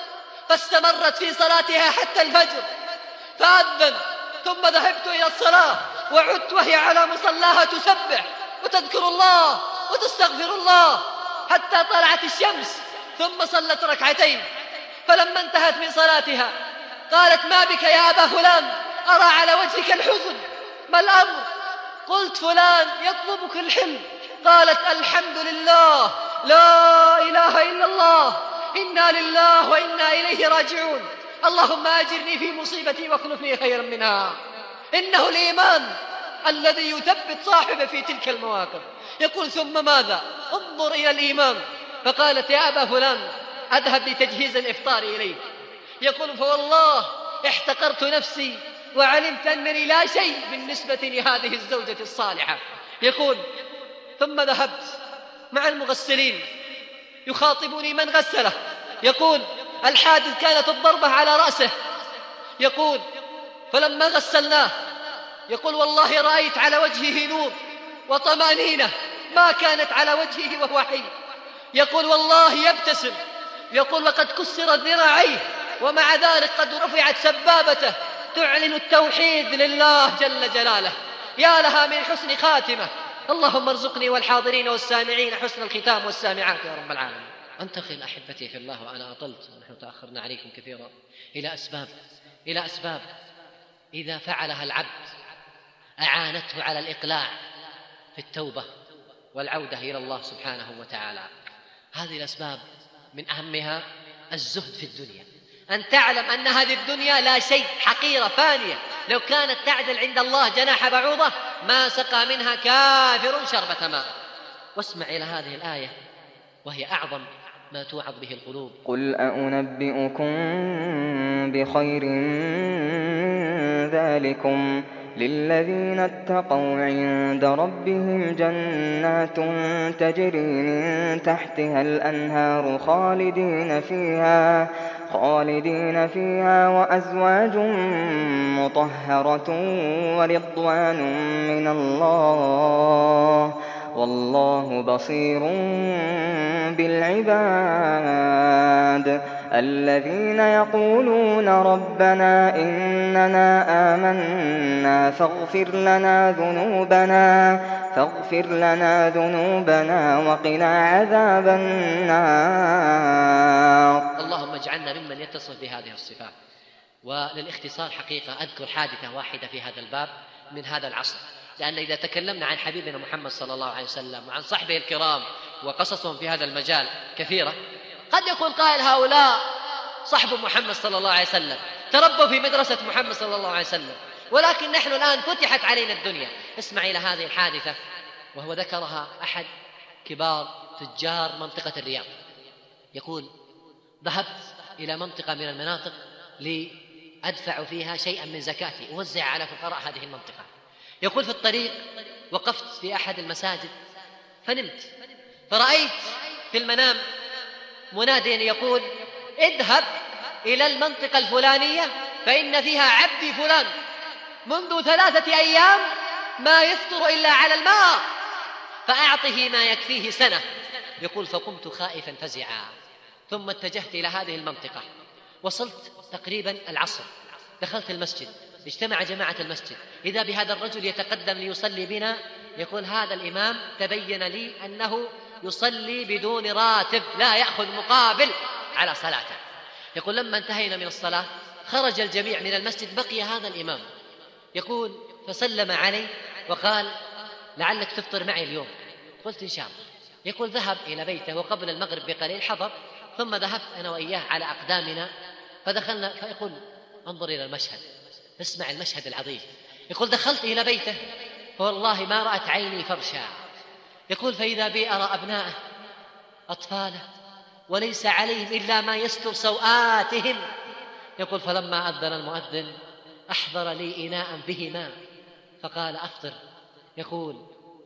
فاستمرت في صلاتها حتى الفجر، فأذن ثم ذهبت إلى الصلاة وعدت وهي على مصلاها تسبح وتذكر الله وتستغفر الله حتى طلعت الشمس، ثم صلت ركعتين. فلما انتهت من صلاتها قالت ما بك يا أبا فلان، أرى على وجهك الحزن، ما الأمر؟ قلت فلان يطلبك الحلم. قالت الحمد لله، لا إله إلا الله، إنا لله وإنا إليه راجعون، اللهم أجرني في مصيبتي واخلفني خيرا منها. إنه الإيمان الذي يثبت صاحبه في تلك المواقف. يقول ثم ماذا؟ انظر إلى الإيمان. فقالت يا أبا فلان أذهب لتجهيز الإفطار إليك. يقول فوالله احتقرت نفسي وعلمت أنني لا شيء بالنسبة لهذه الزوجة الصالحة. يقول ثم ذهبت مع المغسلين يخاطبني من غسله. يقول الحادث كانت الضربة على رأسه. يقول فلما غسلناه يقول والله رأيت على وجهه نور وطمأنينة ما كانت على وجهه وهو حي. يقول والله يبتسم. يقول وقد كسرت ذراعيه ومع ذلك قد رفعت سبابته تعلن التوحيد لله جل جلاله. يا لها من حسن خاتمة. اللهم ارزقني والحاضرين والسامعين حسن الختام والسامعات يا رب العالمين. أنتقل أحبتي في الله وأنا أطلت، نحن تأخرنا عليكم كثيرا، إلى أسباب إلى أسباب إذا فعلها العبد أعانته على الإقلاع في التوبة والعودة إلى الله سبحانه وتعالى. هذه الأسباب من أهمها الزهد في الدنيا، أن تعلم أن هذه الدنيا لا شيء، حقيرة فانية، لو كانت تعدل عند الله جناح بعوضة ما سقى منها كافر شربة ماء. واسمع إلى هذه الآية وهي أعظم ما توعظ به القلوب. قل أأنبئكم بخير من ذلكم للذين اتقوا عند ربهم جنات تجري من تحتها الأنهار خالدين فيها خالدين فيها وأزواج مطهرة ورضوان من الله والله بصير بالعباد. الذين يقولون ربنا إننا آمنا فاغفر لنا ذنوبنا فاغفر لنا ذنوبنا وقنا عذاب النار. اللهم اجعلنا ممن يتصف بهذه الصفات. وللاختصار حقيقة أذكر حادثة واحدة في هذا الباب من هذا العصر، لأن إذا تكلمنا عن حبيبنا محمد صلى الله عليه وسلم وعن صحبه الكرام وقصصهم في هذا المجال كثيرة، قد يقول قائل هؤلاء صحب محمد صلى الله عليه وسلم تربوا في مدرسة محمد صلى الله عليه وسلم، ولكن نحن الآن فتحت علينا الدنيا. اسمع إلى هذه الحادثة، وهو ذكرها أحد كبار تجار منطقة الرياض. يقول: ذهبت إلى منطقة من المناطق لأدفع فيها شيئا من زكاتي أوزع على فقراء هذه المنطقة. يقول: في الطريق وقفت في أحد المساجد فنمت، فرأيت في المنام مناديا يقول: اذهب إلى المنطقة الفلانية فإن فيها عبدي فلان منذ ثلاثة أيام ما يفطر إلا على الماء فأعطه ما يكفيه سنة. يقول: فقمت خائفا فزعا، ثم اتجهت إلى هذه المنطقة. وصلت تقريبا العصر، دخلت المسجد، اجتمع جماعة المسجد، إذا بهذا الرجل يتقدم ليصلي بنا. يقول: هذا الإمام تبين لي أنه يصلي بدون راتب، لا يأخذ مقابل على صلاته. يقول: لما انتهينا من الصلاة خرج الجميع من المسجد، بقي هذا الإمام. يقول: فسلم علي وقال: لعلك تفطر معي اليوم. قلت: إن شاء الله. يقول: ذهب إلى بيته وقبل المغرب بقليل حضر، ثم ذهبت أنا وإياه على أقدامنا فدخلنا. فيقول: انظر إلى المشهد، اسمع المشهد العظيم. يقول: دخلت إلى بيته فوالله ما رأت عيني فرشا. يقول: فإذا بي أرى أبناءه أطفاله وليس عليهم إلا ما يستر سوآتهم. يقول: فلما أذن المؤذن أحضر لي إناء به ماء فقال: أفطر. يقول: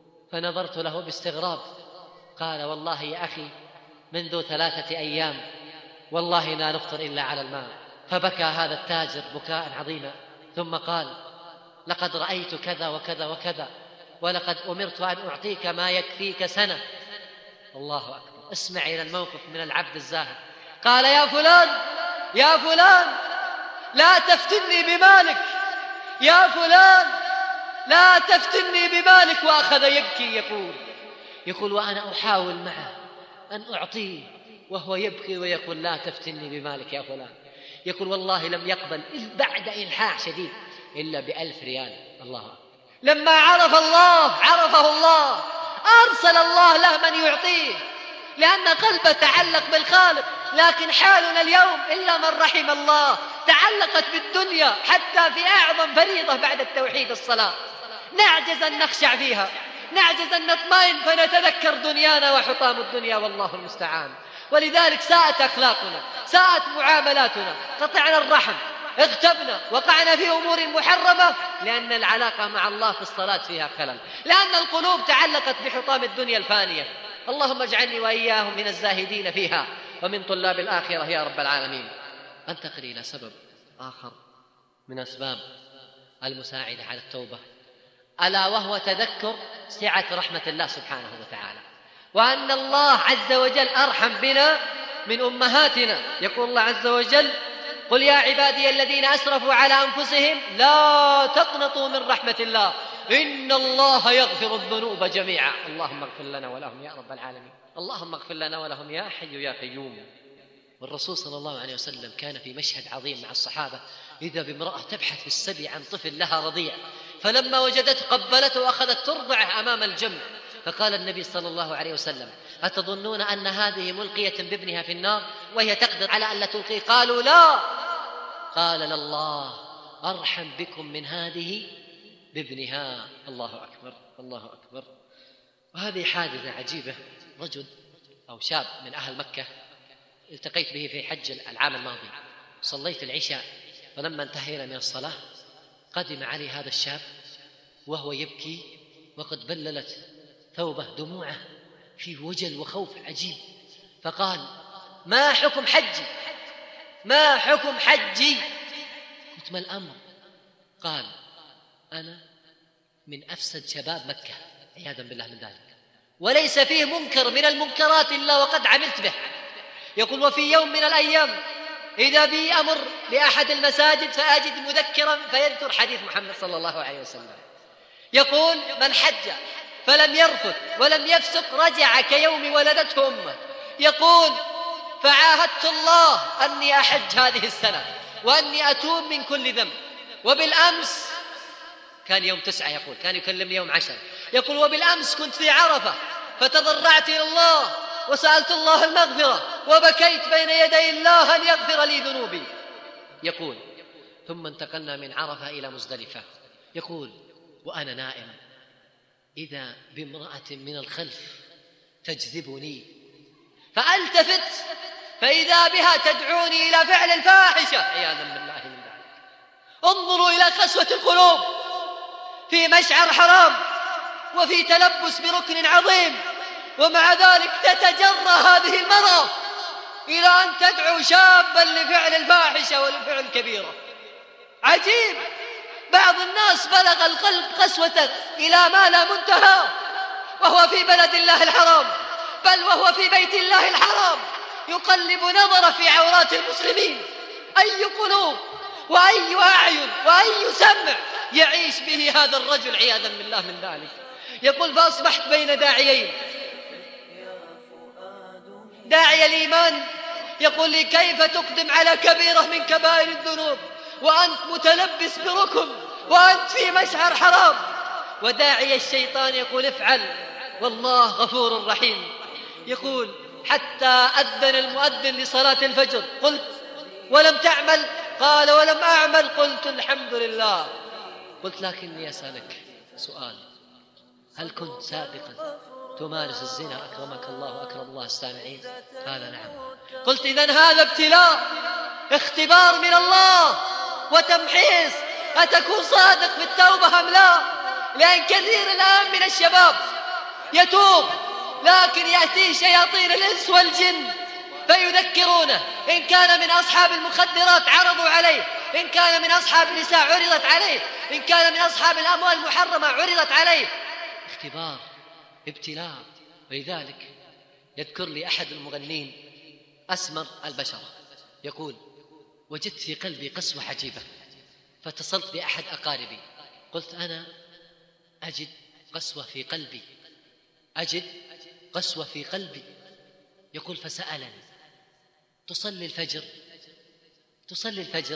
فنظرت له باستغراب، قال: والله يا أخي منذ ثلاثة أيام والله لا نفطر إلا على الماء. فبكى هذا التاجر بكاء عظيما، ثم قال: لقد رأيت كذا وكذا وكذا، ولقد أمرت أن أعطيك ما يكفيك سنة. الله أكبر. اسمع إلى الموقف من العبد الزاهد. قال: يا فلان يا فلان لا تفتني بمالك، يا فلان لا تفتني بمالك. وأخذ يبكي. يقول يقول وأنا أحاول معه أن أعطيه وهو يبكي ويقول: لا تفتني بمالك يا فلان. يقول: والله لم يقبل بعد إلحاح شديد إلا بألف ريال. الله. لما عرف الله عرفه الله، أرسل الله له من يعطيه، لأن قلبه تعلق بالخالق. لكن حالنا اليوم إلا من رحم الله تعلقت بالدنيا، حتى في أعظم فريضة بعد التوحيد الصلاة نعجز أن نخشع فيها، نعجز أن نطمئن فنتذكر دنيانا وحطام الدنيا، والله المستعان. ولذلك ساءت أخلاقنا، ساءت معاملاتنا، قطعنا الرحم، اغتبنا، وقعنا في أمور محرمة، لأن العلاقة مع الله في الصلاة فيها خلل، لأن القلوب تعلقت بحطام الدنيا الفانية. اللهم اجعلني وإياهم من الزاهدين فيها ومن طلاب الآخرة يا رب العالمين. أنتقل إلى سبب آخر من أسباب المساعدة على التوبة، ألا وهو تذكر سعة رحمة الله سبحانه وتعالى، وأن الله عز وجل أرحم بنا من أمهاتنا. يقول الله عز وجل: قل يا عبادي الذين أسرفوا على أنفسهم لا تقنطوا من رحمة الله إن الله يغفر الذنوب جميعا. اللهم اغفر لنا ولهم يا رب العالمين. اللهم اغفر لنا ولهم يا حي يا قيوم. والرسول صلى الله عليه وسلم كان في مشهد عظيم مع الصحابة، إذا بامرأة تبحث في السبي عن طفل لها رضيع، فلما وجدته قبلته وأخذت ترضعه أمام الجمع، فقال النبي صلى الله عليه وسلم: أتظنون أن هذه ملقية بابنها في النار وهي تقدر على أن لا تلقيه؟ قالوا: لا. قال: لله أرحم بكم من هذه بابنها. الله أكبر الله أكبر. وهذه حادثة عجيبة. رجل أو شاب من أهل مكة التقيت به في حج العام الماضي، صليت العشاء، فلما انتهينا من الصلاة قدم علي هذا الشاب وهو يبكي وقد بللت ثوبه دموعه في وجل وخوف عجيب، فقال: ما حكم حجي؟ ما حكم حجي؟ قلت: ما الأمر؟ قال: أنا من أفسد شباب مكة عياذا بالله من ذلك، وليس فيه منكر من المنكرات إلا وقد عملت به. يقول: وفي يوم من الأيام إذا بي أمر لأحد المساجد فأجد مذكرا فيذكر حديث محمد صلى الله عليه وسلم يقول: من حج فلم يرفث ولم يفسق رجع كيوم ولدته أمه. يقول: فعاهدت الله أني أحج هذه السنة وأني أتوب من كل ذنب. وبالأمس كان يوم تسعة، يقول كان يكلمني يوم عشر، يقول: وبالأمس كنت في عرفة فتضرعت إلى الله وسألت الله المغفرة وبكيت بين يدي الله أن يغفر لي ذنوبي. يقول: ثم انتقلنا من عرفة إلى مزدلفة. يقول: وأنا نائم إذا بامرأة من الخلف تجذبني فألتفت فإذا بها تدعوني إلى فعل الفاحشة عياذا بالله من ذلك. انظروا إلى قسوة القلوب في مشعر حرام وفي تلبس بركن عظيم، ومع ذلك تتجرى هذه المرأة إلى أن تدعو شابا لفعل الفاحشة ولفعل كبيرة. عجيب، بعض الناس بلغ القلب قسوة إلى ما لا منتهى وهو في بلد الله الحرام، بل وهو في بيت الله الحرام يقلب نظره في عورات المسلمين. أي قلوب وأي أعين وأي سمع يعيش به هذا الرجل عياذا بالله من ذلك. يقول: فأصبحت بين داعيين، داعي الإيمان يقول لي: كيف تقدم على كبيرة من كبائر الذنوب وأنت متلبس بركن وأنت في مشعر حرام؟ وداعي الشيطان يقول: افعل والله غفور رحيم. يقول: حتى أذن المؤذن لصلاة الفجر قلت: ولم تعمل؟ قال: ولم أعمل. قلت: الحمد لله. قلت: لكني أسألك سؤال، هل كنت سابقا تمارس الزنا أكرمك الله وأكرم الله السامعين؟ قال: نعم. قلت: إذن هذا ابتلاء، اختبار من الله وتمحيص، أتكون صادق في التوبة أم لا؟ لأن كثير الآن من الشباب يتوب لكن يأتي شياطين الإنس والجن فيذكرونه، إن كان من أصحاب المخدرات عرضوا عليه، إن كان من أصحاب النساء عرضت عليه، إن كان من أصحاب الأموال المحرمة عرضت عليه. اختبار، ابتلاء. ولذلك يذكر لي أحد المغنين أسمر البشرة يقول: وجدت في قلبي قسوة عجيبة فاتصلت بأحد أقاربي قلت: أنا أجد قسوة في قلبي، أجد قسوة في قلبي. يقول: فسألني: تصلي الفجر؟ تصلي الفجر؟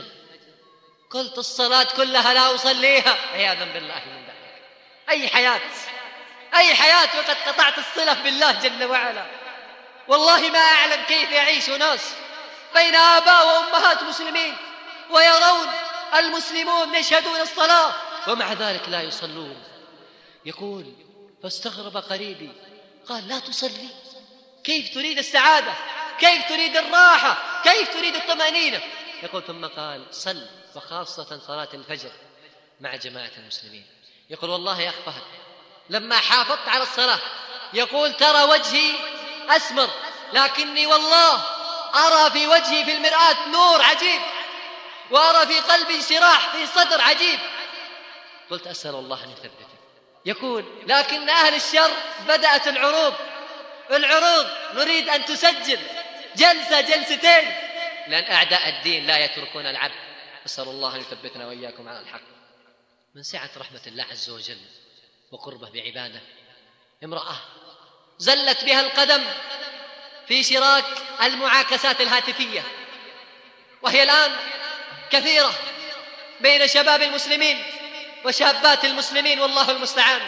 قلت: الصلاة كلها لا أصليها عياذا بالله من ذلك. أي حياة، أي حياة وقد قطعت الصلة بالله جل وعلا. والله ما أعلم كيف يعيش ناس بين آباء وأمهات مسلمين ويرون المسلمون يشهدون الصلاة ومع ذلك لا يصلون. يقول: فاستغرب قريبي قال: لا تصلي؟ كيف تريد السعادة؟ كيف تريد الراحة؟ كيف تريد الطمأنينة؟ يقول: ثم قال: صل، وخاصة صلاة الفجر مع جماعة المسلمين. يقول: والله يا أخ فهد لما حافظت على الصلاة يقول ترى وجهي أسمر لكني والله أرى في وجهي في المرآة نور عجيب، وأرى في قلبي انشراح في صدر عجيب. قلت: أسأل الله أن يثبته. يقول: لكن أهل الشر بدأت العروض، العروض نريد أن تسجل جلسة جلستين، لأن أعداء الدين لا يتركون العبد. أسأل الله أن يثبتنا وإياكم على الحق. من سعة رحمة الله عز وجل وقربه بعباده امرأة زلت بها القدم في شراك المعاكسات الهاتفية، وهي الآن كثيرة بين شباب المسلمين وشابات المسلمين والله المستعان.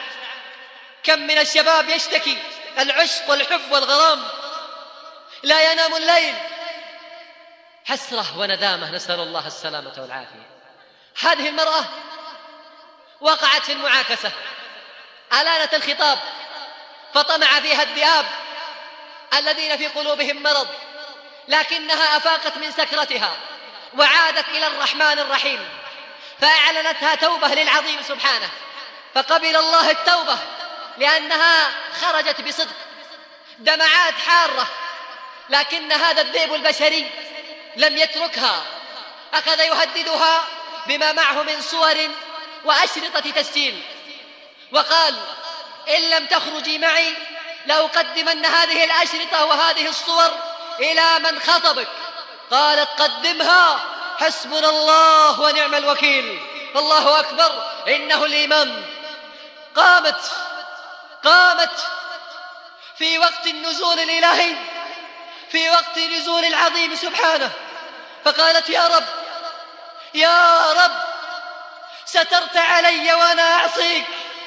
كم من الشباب يشتكي العشق والحب والغرام، لا ينام الليل، حسرة وندامة، نسأل الله السلامة والعافية. هذه المرأة وقعت في المعاكسة، ألانت الخطاب فطمع فيها الذئاب الذين في قلوبهم مرض، لكنها أفاقت من سكرتها وعادت إلى الرحمن الرحيم فأعلنتها توبة للعظيم سبحانه، فقبل الله التوبة لأنها خرجت بصدق، دمعات حارة، لكن هذا الذئب البشري لم يتركها، أخذ يهددها بما معه من صور وأشرطة تسجيل، وقال: إن لم تخرجي معي لأقدمن هذه الأشرطة وهذه الصور إلى من خطبك. قالت: قدمها، حسبنا الله ونعم الوكيل، الله أكبر، إنه الإمام. قامت قامت في وقت النزول الإلهي، في وقت نزول العظيم سبحانه، فقالت: يا رب يا رب سترت علي وأنا أعصيك،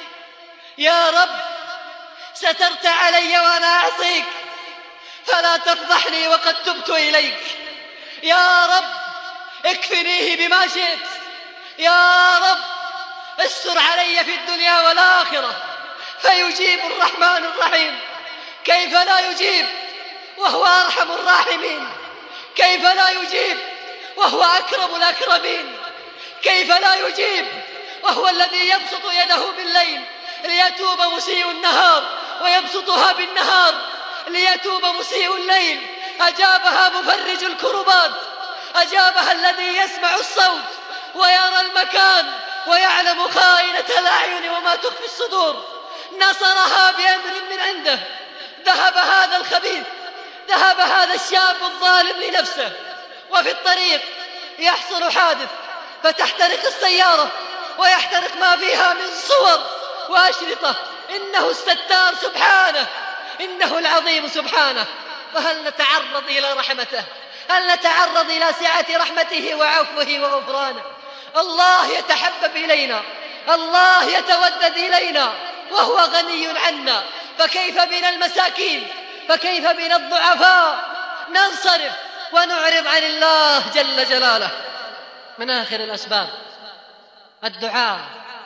يا رب سترت علي وأنا أعصيك، فلا تفضحني وقد تبت إليك، يا رب اكفنيه بما شئت، يا رب استر علي في الدنيا والآخرة. فيجيب الرحمن الرحيم: كيف لا يجيب وهو أرحم الراحمين، كيف لا يجيب وهو أكرم الأكرمين، كيف لا يجيب وهو الذي يبسط يده بالليل ليتوب مسيء النهار ويبسطها بالنهار ليتوب مسيء الليل. أجابها مفرج الكربات، أجابها الذي يسمع الصوت ويرى المكان ويعلم خائنة الأعين وما تخفي الصدور. نصرها بأمر من عنده. ذهب هذا الخبيث، ذهب هذا الشاب الظالم لنفسه، وفي الطريق يحصل حادث فتحترق السيارة ويحترق ما فيها من صور وأشرطة. إنه الستار سبحانه، إنه العظيم سبحانه. فهل نتعرض إلى رحمته؟ هل نتعرض إلى سعة رحمته وعفوه وغفرانه؟ الله يتحبب إلينا، الله يتودد إلينا وهو غني عنا، فكيف بنا المساكين، فكيف بنا الضعفاء ننصرف ونعرض عن الله جل جلاله؟ من آخر الأسباب الدعاء،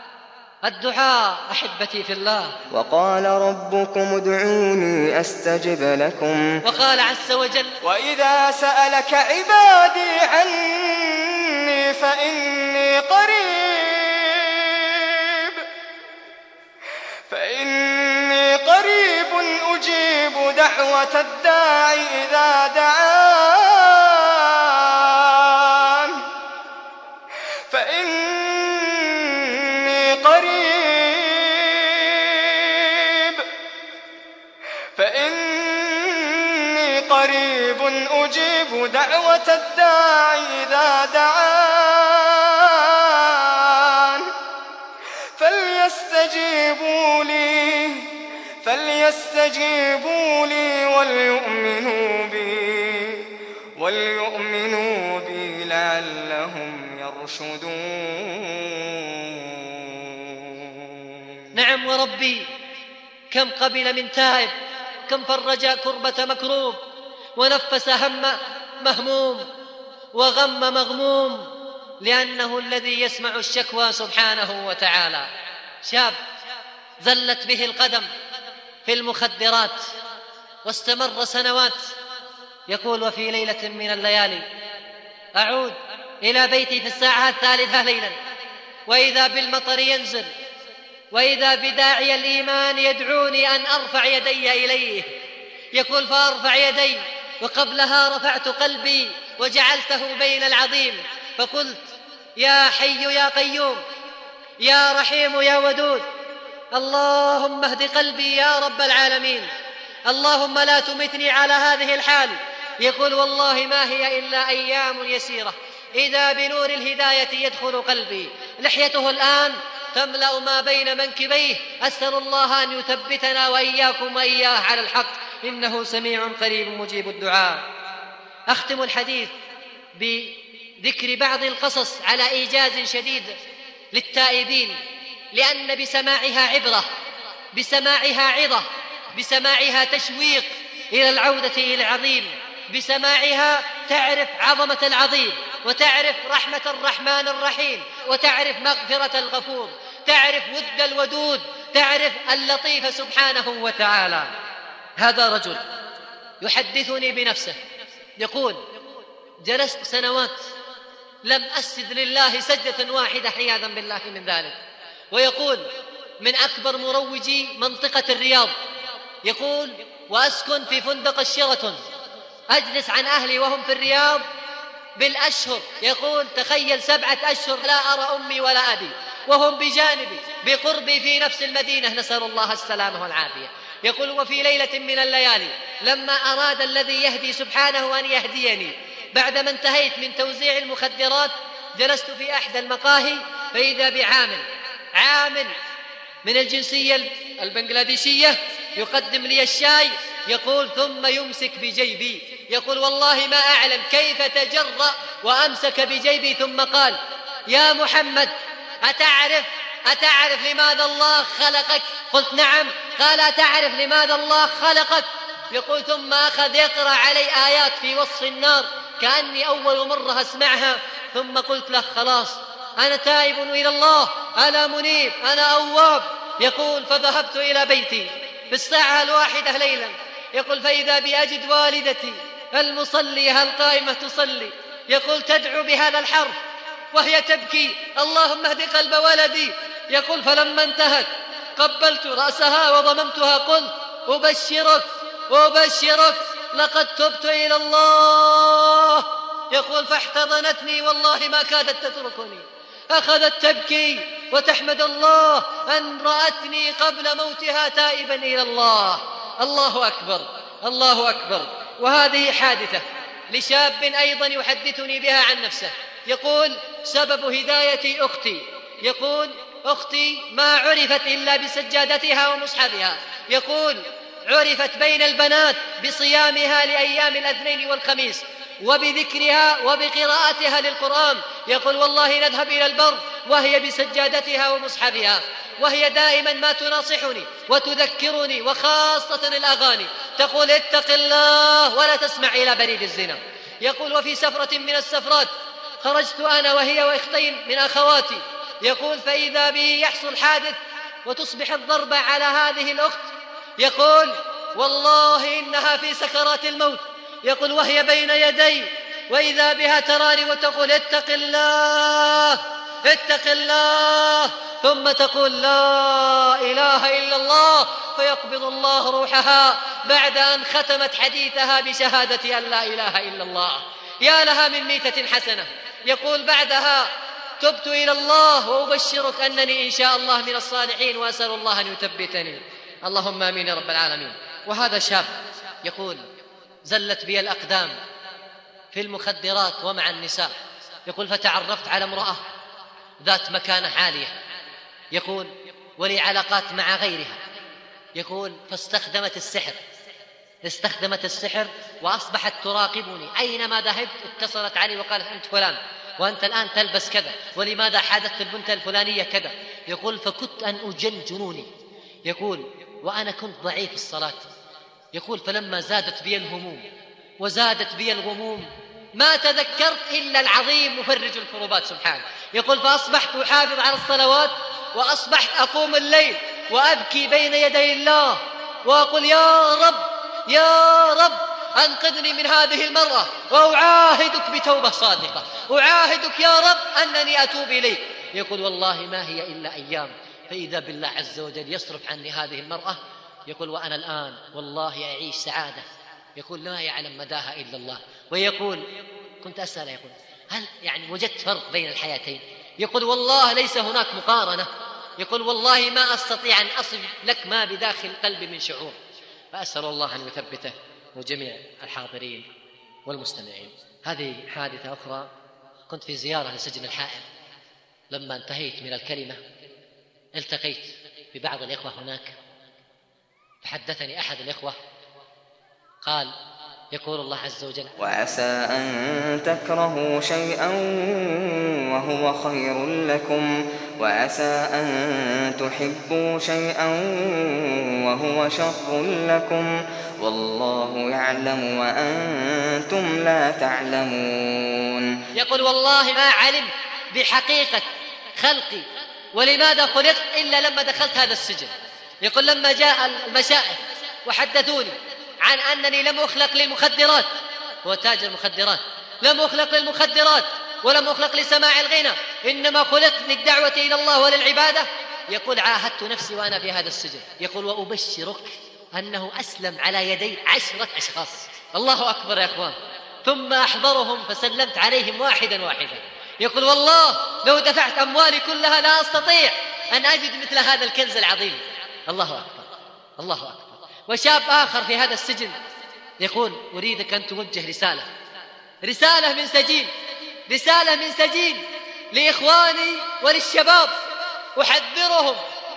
الدعاء أحبتي في الله. وقال ربكم ادعوني أستجب لكم. وقال عز وجل: وإذا سألك عبادي عني فإني قريب فإني قريب أجيب دعوة الداعي إذا دعان فإني قريب فإني قريب أجيب دعوة الداعي إذا دعان فليستجيبوا لي فليستجيبوا لي وليؤمنوا بي وليؤمنوا بي لعلهم يرشدون. نعم وربي، كم قبل من تائب، كم فرج كربة مكروب، ونفس هم مهموم، وغم مغموم، لأنه الذي يسمع الشكوى سبحانه وتعالى. شاب زلت به القدم في المخدرات واستمر سنوات، يقول: وفي ليلة من الليالي أعود إلى بيتي في الساعة الثالثة ليلا، وإذا بالمطر ينزل، وإذا بداعي الإيمان يدعوني أن أرفع يدي إليه. يقول: فأرفع يدي، وقبلها رفعت قلبي وجعلته بين العظيم، فقلت: يا حي يا قيوم، يا رحيم يا ودود، اللهم اهد قلبي يا رب العالمين، اللهم لا تمتني على هذه الحال. يقول: والله ما هي إلا أيام يسيرة إذا بنور الهداية يدخل قلبي. لحيته الآن تملأ ما بين منكبيه. أسأل الله أن يثبتنا وإياكم وإياه على الحق، إنه سميع قريب مجيب الدعاء. أختم الحديث بذكر بعض القصص على إيجاز شديد للتائبين، لأن بسماعها عبرة، بسماعها عظة، بسماعها تشويق إلى العودة إلى العظيم، بسماعها تعرف عظمة العظيم، وتعرف رحمة الرحمن الرحيم، وتعرف مغفرة الغفور، تعرف ود الودود، تعرف اللطيف سبحانه وتعالى. هذا رجل يحدثني بنفسه، يقول: جلست سنوات لم أسجد لله سجدة واحدة عياذا بالله من ذلك. ويقول: من أكبر مروجي منطقة الرياض، يقول: وأسكن في فندق الشيراتون، أجلس عن أهلي وهم في الرياض بالأشهر. يقول: تخيل سبعة أشهر لا أرى أمي ولا أبي وهم بجانبي بقربي في نفس المدينة، نسأل الله السلامة والعافية. يقول: وفي ليلة من الليالي لما أراد الذي يهدي سبحانه أن يهديني، بعدما انتهيت من توزيع المخدرات جلست في أحدى المقاهي فإذا بعامل عامل من الجنسية البنغلاديشية يقدم لي الشاي. يقول: ثم يمسك بجيبي، يقول: والله ما أعلم كيف تجرأ وأمسك بجيبي، ثم قال: يا محمد، أتعرف أتعرف لماذا الله خلقك؟ قلت: نعم. قال: أتعرف لماذا الله خلقك؟ يقول: ثم أخذ يقرأ علي آيات في وصف النار كأني أول مرة أسمعها، ثم قلت له: خلاص أنا تائب إلى الله، أنا منيب، أنا أواب. يقول: فذهبت إلى بيتي في الساعة الواحدة ليلا، يقول: فإذا بأجد والدتي المصلية القائمة تصلي، يقول: تدعو بهذا الحرف وهي تبكي: اللهم اهد قلب ولدي. يقول: فلما انتهت قبلت رأسها وضممتها، قلت: أبشرك أبشرك لقد تبت إلى الله. يقول: فاحتضنتني والله ما كادت تتركني، أخذت تبكي وتحمد الله أن رأتني قبل موتها تائبا إلى الله. الله أكبر، الله أكبر. وهذه حادثة لشاب أيضا يحدثني بها عن نفسه، يقول: سبب هداية أختي، يقول: أختي ما عرفت إلا بسجادتها ومصحفها، يقول: عرفت بين البنات بصيامها لأيام الاثنين والخميس وبذكرها وبقراءتها للقرآن. يقول: والله نذهب إلى البر وهي بسجادتها ومصحفها، وهي دائما ما تناصحني وتذكرني، وخاصة الأغاني، تقول: اتق الله ولا تسمع إلى بريد الزنا. يقول: وفي سفرة من السفرات خرجت أنا وهي وإختين من أخواتي، يقول: فإذا به يحصل حادث وتصبح الضربة على هذه الأخت. يقول: والله إنها في سكرات الموت، يقول: وهي بين يدي، وإذا بها تراني وتقول: اتق الله اتق الله، ثم تقول: لا إله إلا الله، فيقبض الله روحها بعد أن ختمت حديثها بشهادة أن لا إله إلا الله. يا لها من ميتة حسنة. يقول: بعدها تبت إلى الله وأبشرك أنني إن شاء الله من الصالحين، وأسأل الله أن يثبتني. اللهم آمين يا رب العالمين. وهذا شاب يقول: زلت بي الأقدام في المخدرات ومع النساء، يقول: فتعرفت على امرأة ذات مكانة عالية، يقول: ولي علاقات مع غيرها، يقول: فاستخدمت السحر استخدمت السحر وأصبحت تراقبني، أينما ذهبت اتصلت علي وقالت: أنت فلان، وأنت الآن تلبس كذا، ولماذا حدثت البنت الفلانية كذا. يقول: فكنت أن أجن جنوني، يقول: وأنا كنت ضعيف الصلاة. يقول: فلما زادت بي الهموم وزادت بي الغموم ما تذكرت إلا العظيم مفرج الكربات سبحانه. يقول: فأصبحت أحافظ على الصلوات، وأصبحت أقوم الليل وأبكي بين يدي الله وأقول: يا رب يا رب أنقذني من هذه المرأة، وأعاهدك بتوبة صادقة، أعاهدك يا رب أنني أتوب إليك. يقول: والله ما هي إلا أيام، فإذا بالله عز وجل يصرف عني هذه المرأة. يقول: وأنا الآن والله أعيش سعادة، يقول: لا يعلم مداها إلا الله. ويقول: كنت أسأل، يقول: هل يعني وجدت فرق بين الحياتين؟ يقول: والله ليس هناك مقارنة. يقول: والله ما أستطيع أن أصف لك ما بداخل قلبي من شعور. فأسأل الله أن يثبته وجميع الحاضرين والمستمعين. هذه حادثة أخرى، كنت في زيارة لسجن الحائل، لما انتهيت من الكلمة التقيت ببعض الإخوة هناك، فحدثني أحد الإخوة قال: يقول الله عز وجل: وعسى أن تكرهوا شيئا وهو خير لكم، وعسى أن تحبوا شيئا وهو شر لكم، والله يعلم وأنتم لا تعلمون. يقول: والله ما علمت بحقيقة خلقي ولماذا خلقت إلا لما دخلت هذا السجن. يقول: لما جاء المشائخ وحدثوني عن أنني لم أخلق للمخدرات، هو تاجر مخدرات، لم أخلق للمخدرات ولم أخلق لسماع الغنى، إنما خلقت للدعوة إلى الله وللعبادة. يقول عاهدت نفسي وأنا في هذا السجن، يقول وأبشرك أنه أسلم على يدي عشرة أشخاص. الله أكبر يا أخوان. ثم أحضرهم فسلمت عليهم واحدا واحدا. يقول والله لو دفعت أموالي كلها لا أستطيع أن أجد مثل هذا الكنز العظيم. الله أكبر، الله أكبر. وشاب آخر في هذا السجن يقول أريدك أن توجه رسالة، رسالة من سجين، رسالة من سجين لإخواني وللشباب، أحذرهم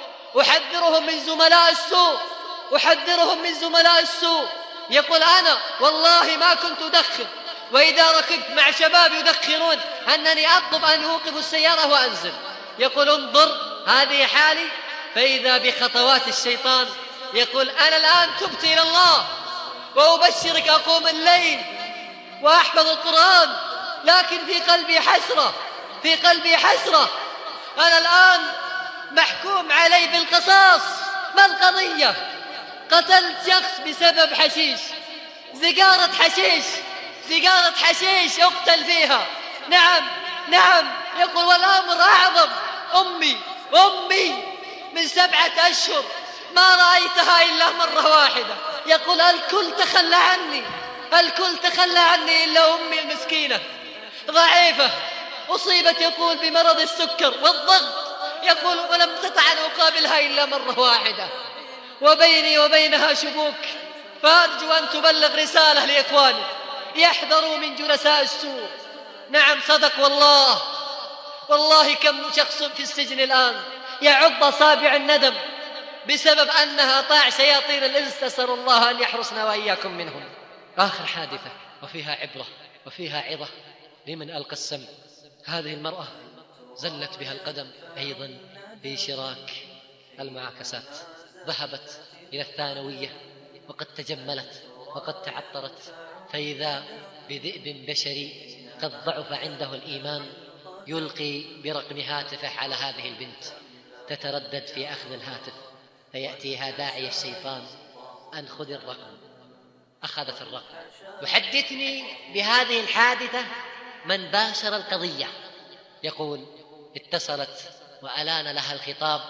أحذرهم من زملاء السوء، أحذرهم من زملاء السوء. يقول أنا والله ما كنت أدخن، وإذا ركبت مع شباب يدخنون أنني أطلب أن يوقفوا السيارة وأنزل. يقول انظر هذه حالي، فإذا بخطوات الشيطان. يقول أنا الآن تبت إلى الله وأبشرك أقوم الليل وأحفظ القرآن، لكن في قلبي حسرة، في قلبي حسرة. أنا الآن محكوم علي بالقصاص. ما القضية؟ قتلت شخص بسبب حشيش، سيجارة حشيش، سيجارة حشيش أقتل فيها. نعم نعم. يقول والأمر أعظم، أمي أمي من سبعة أشهر ما رأيتها إلا مرة واحدة. يقول الكل تخلى عني، الكل تخلى عني إلا أمي المسكينة ضعيفة، أصيبت يقول بمرض السكر والضغط. يقول ولم تطع أن أقابلها إلا مرة واحدة، وبيني وبينها شبوك. فأرجو أن تبلغ رسالة لإخواني يحذروا من جلساء السوء. نعم صدق والله، والله كم شخص في السجن الآن يعض أصابع الندم بسبب أنها طاع شياطين الإنس. نسأل الله أن يحرسنا وإياكم منهم. آخر حادثة وفيها عبرة وفيها عظة لمن ألقى السم. هذه المرأة زلت بها القدم أيضا في شراك المعاكسات. ذهبت إلى الثانوية وقد تجملت وقد تعطرت، فإذا بذئب بشري قد ضعف عنده الإيمان يلقي برقم هاتفه على هذه البنت، تتردد في أخذ الهاتف، فيأتيها داعي الشيطان أن خذ الرقم. أخذت الرقم. يحدثني بهذه الحادثة من باشر القضية، يقول اتصلت وألان لها الخطاب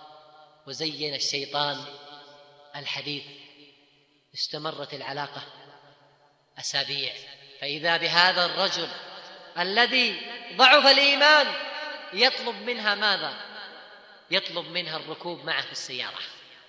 وزين الشيطان الحديث. استمرت العلاقة أسابيع، فإذا بهذا الرجل الذي ضعف الإيمان يطلب منها ماذا؟ يطلب منها الركوب معه في السيارة.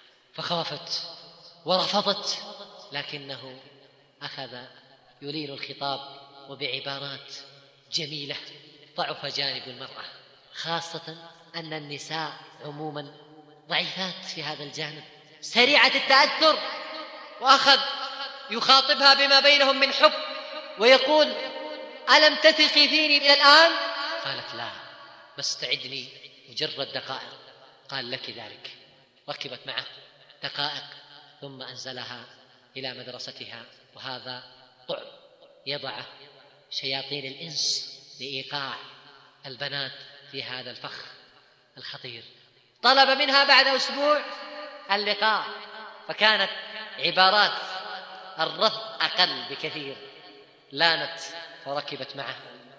فخافت ورفضت، لكنه أخذ يلين الخطاب وبعبارات جميلة. ضعف جانب المرأة، خاصة أن النساء عموما ضعيفات في هذا الجانب، سريعة التأثر. وأخذ يخاطبها بما بينهم من حب ويقول ألم تثقي فيني إلى الآن؟ قالت لا، بس تعدني مجرد دقائق. قال لك ذلك. ركبت معه دقائق ثم أنزلها إلى مدرستها، وهذا طعم يضع شياطين الإنس لإيقاع البنات في هذا الفخ الخطير. طلب منها بعد أسبوع اللقاء، فكانت عبارات الرفض أقل بكثير. لانت وركبت معه،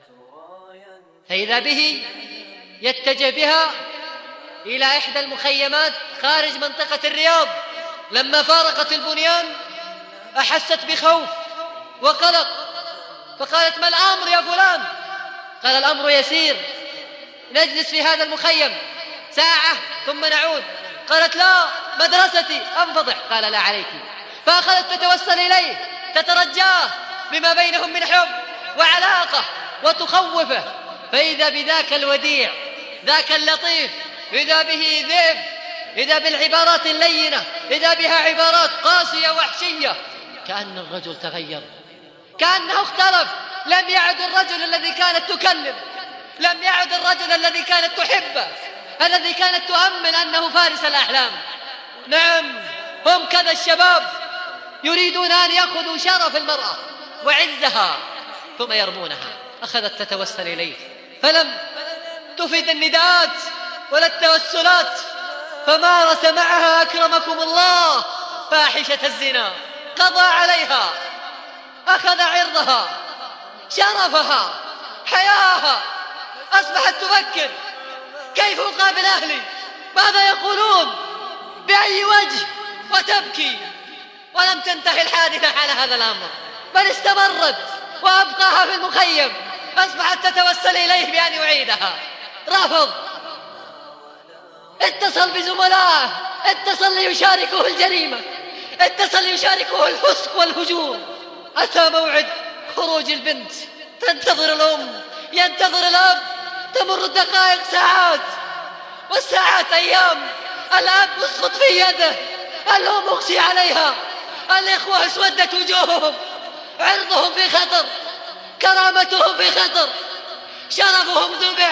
فإذا به يتجه بها إلى إحدى المخيمات خارج منطقة الرياض. لما فارقت البنيان أحست بخوف وقلق، فقالت ما الأمر يا فلان؟ قال الأمر يسير، نجلس في هذا المخيم ساعة ثم نعود. قالت لا، مدرستي أنفضح. قال لا عليك. فأخذت تتوسل إليه تترجاه بما بينهم من حب وعلاقة وتخوفه، فإذا بذاك الوديع ذاك اللطيف، إذا به ذئب، إذا بالعبارات اللينة، إذا بها عبارات قاسية وحشية. كأن الرجل تغير، كأنه اختلف. لم يعد الرجل الذي كانت تكلم، لم يعد الرجل الذي كانت تحبه، الذي كانت تؤمن أنه فارس الأحلام. نعم، هم كذا الشباب يريدون أن يأخذوا شرف المرأة وعزها ثم يرمونها. أخذت تتوسل إليه فلم تفد النداءات ولا التوسلات، فمارس معها أكرمكم الله فاحشة الزنا، قضى عليها، أخذ عرضها، شرفها، حياها. أصبحت تفكر كيف أقابل أهلي، ماذا يقولون؟ بأي وجه؟ وتبكي. ولم تنتهي الحادثة على هذا الأمر، بل استمرت وأبقاها في المخيم. أصبحت تتوسل إليه بأن يعيدها، رفض. اتصل بزملائه، اتصل ليشاركه الجريمة، اتصل ليشاركه الفسق والهجوم. أتى موعد خروج البنت، تنتظر الأم، ينتظر الأب. تمر الدقائق ساعات، والساعات أيام. الأب يسقط في يده، الأم مغشي عليها، الإخوة اسودت وجوههم، عرضهم في خطر، كرامتهم في خطر، شرفهم ذبح.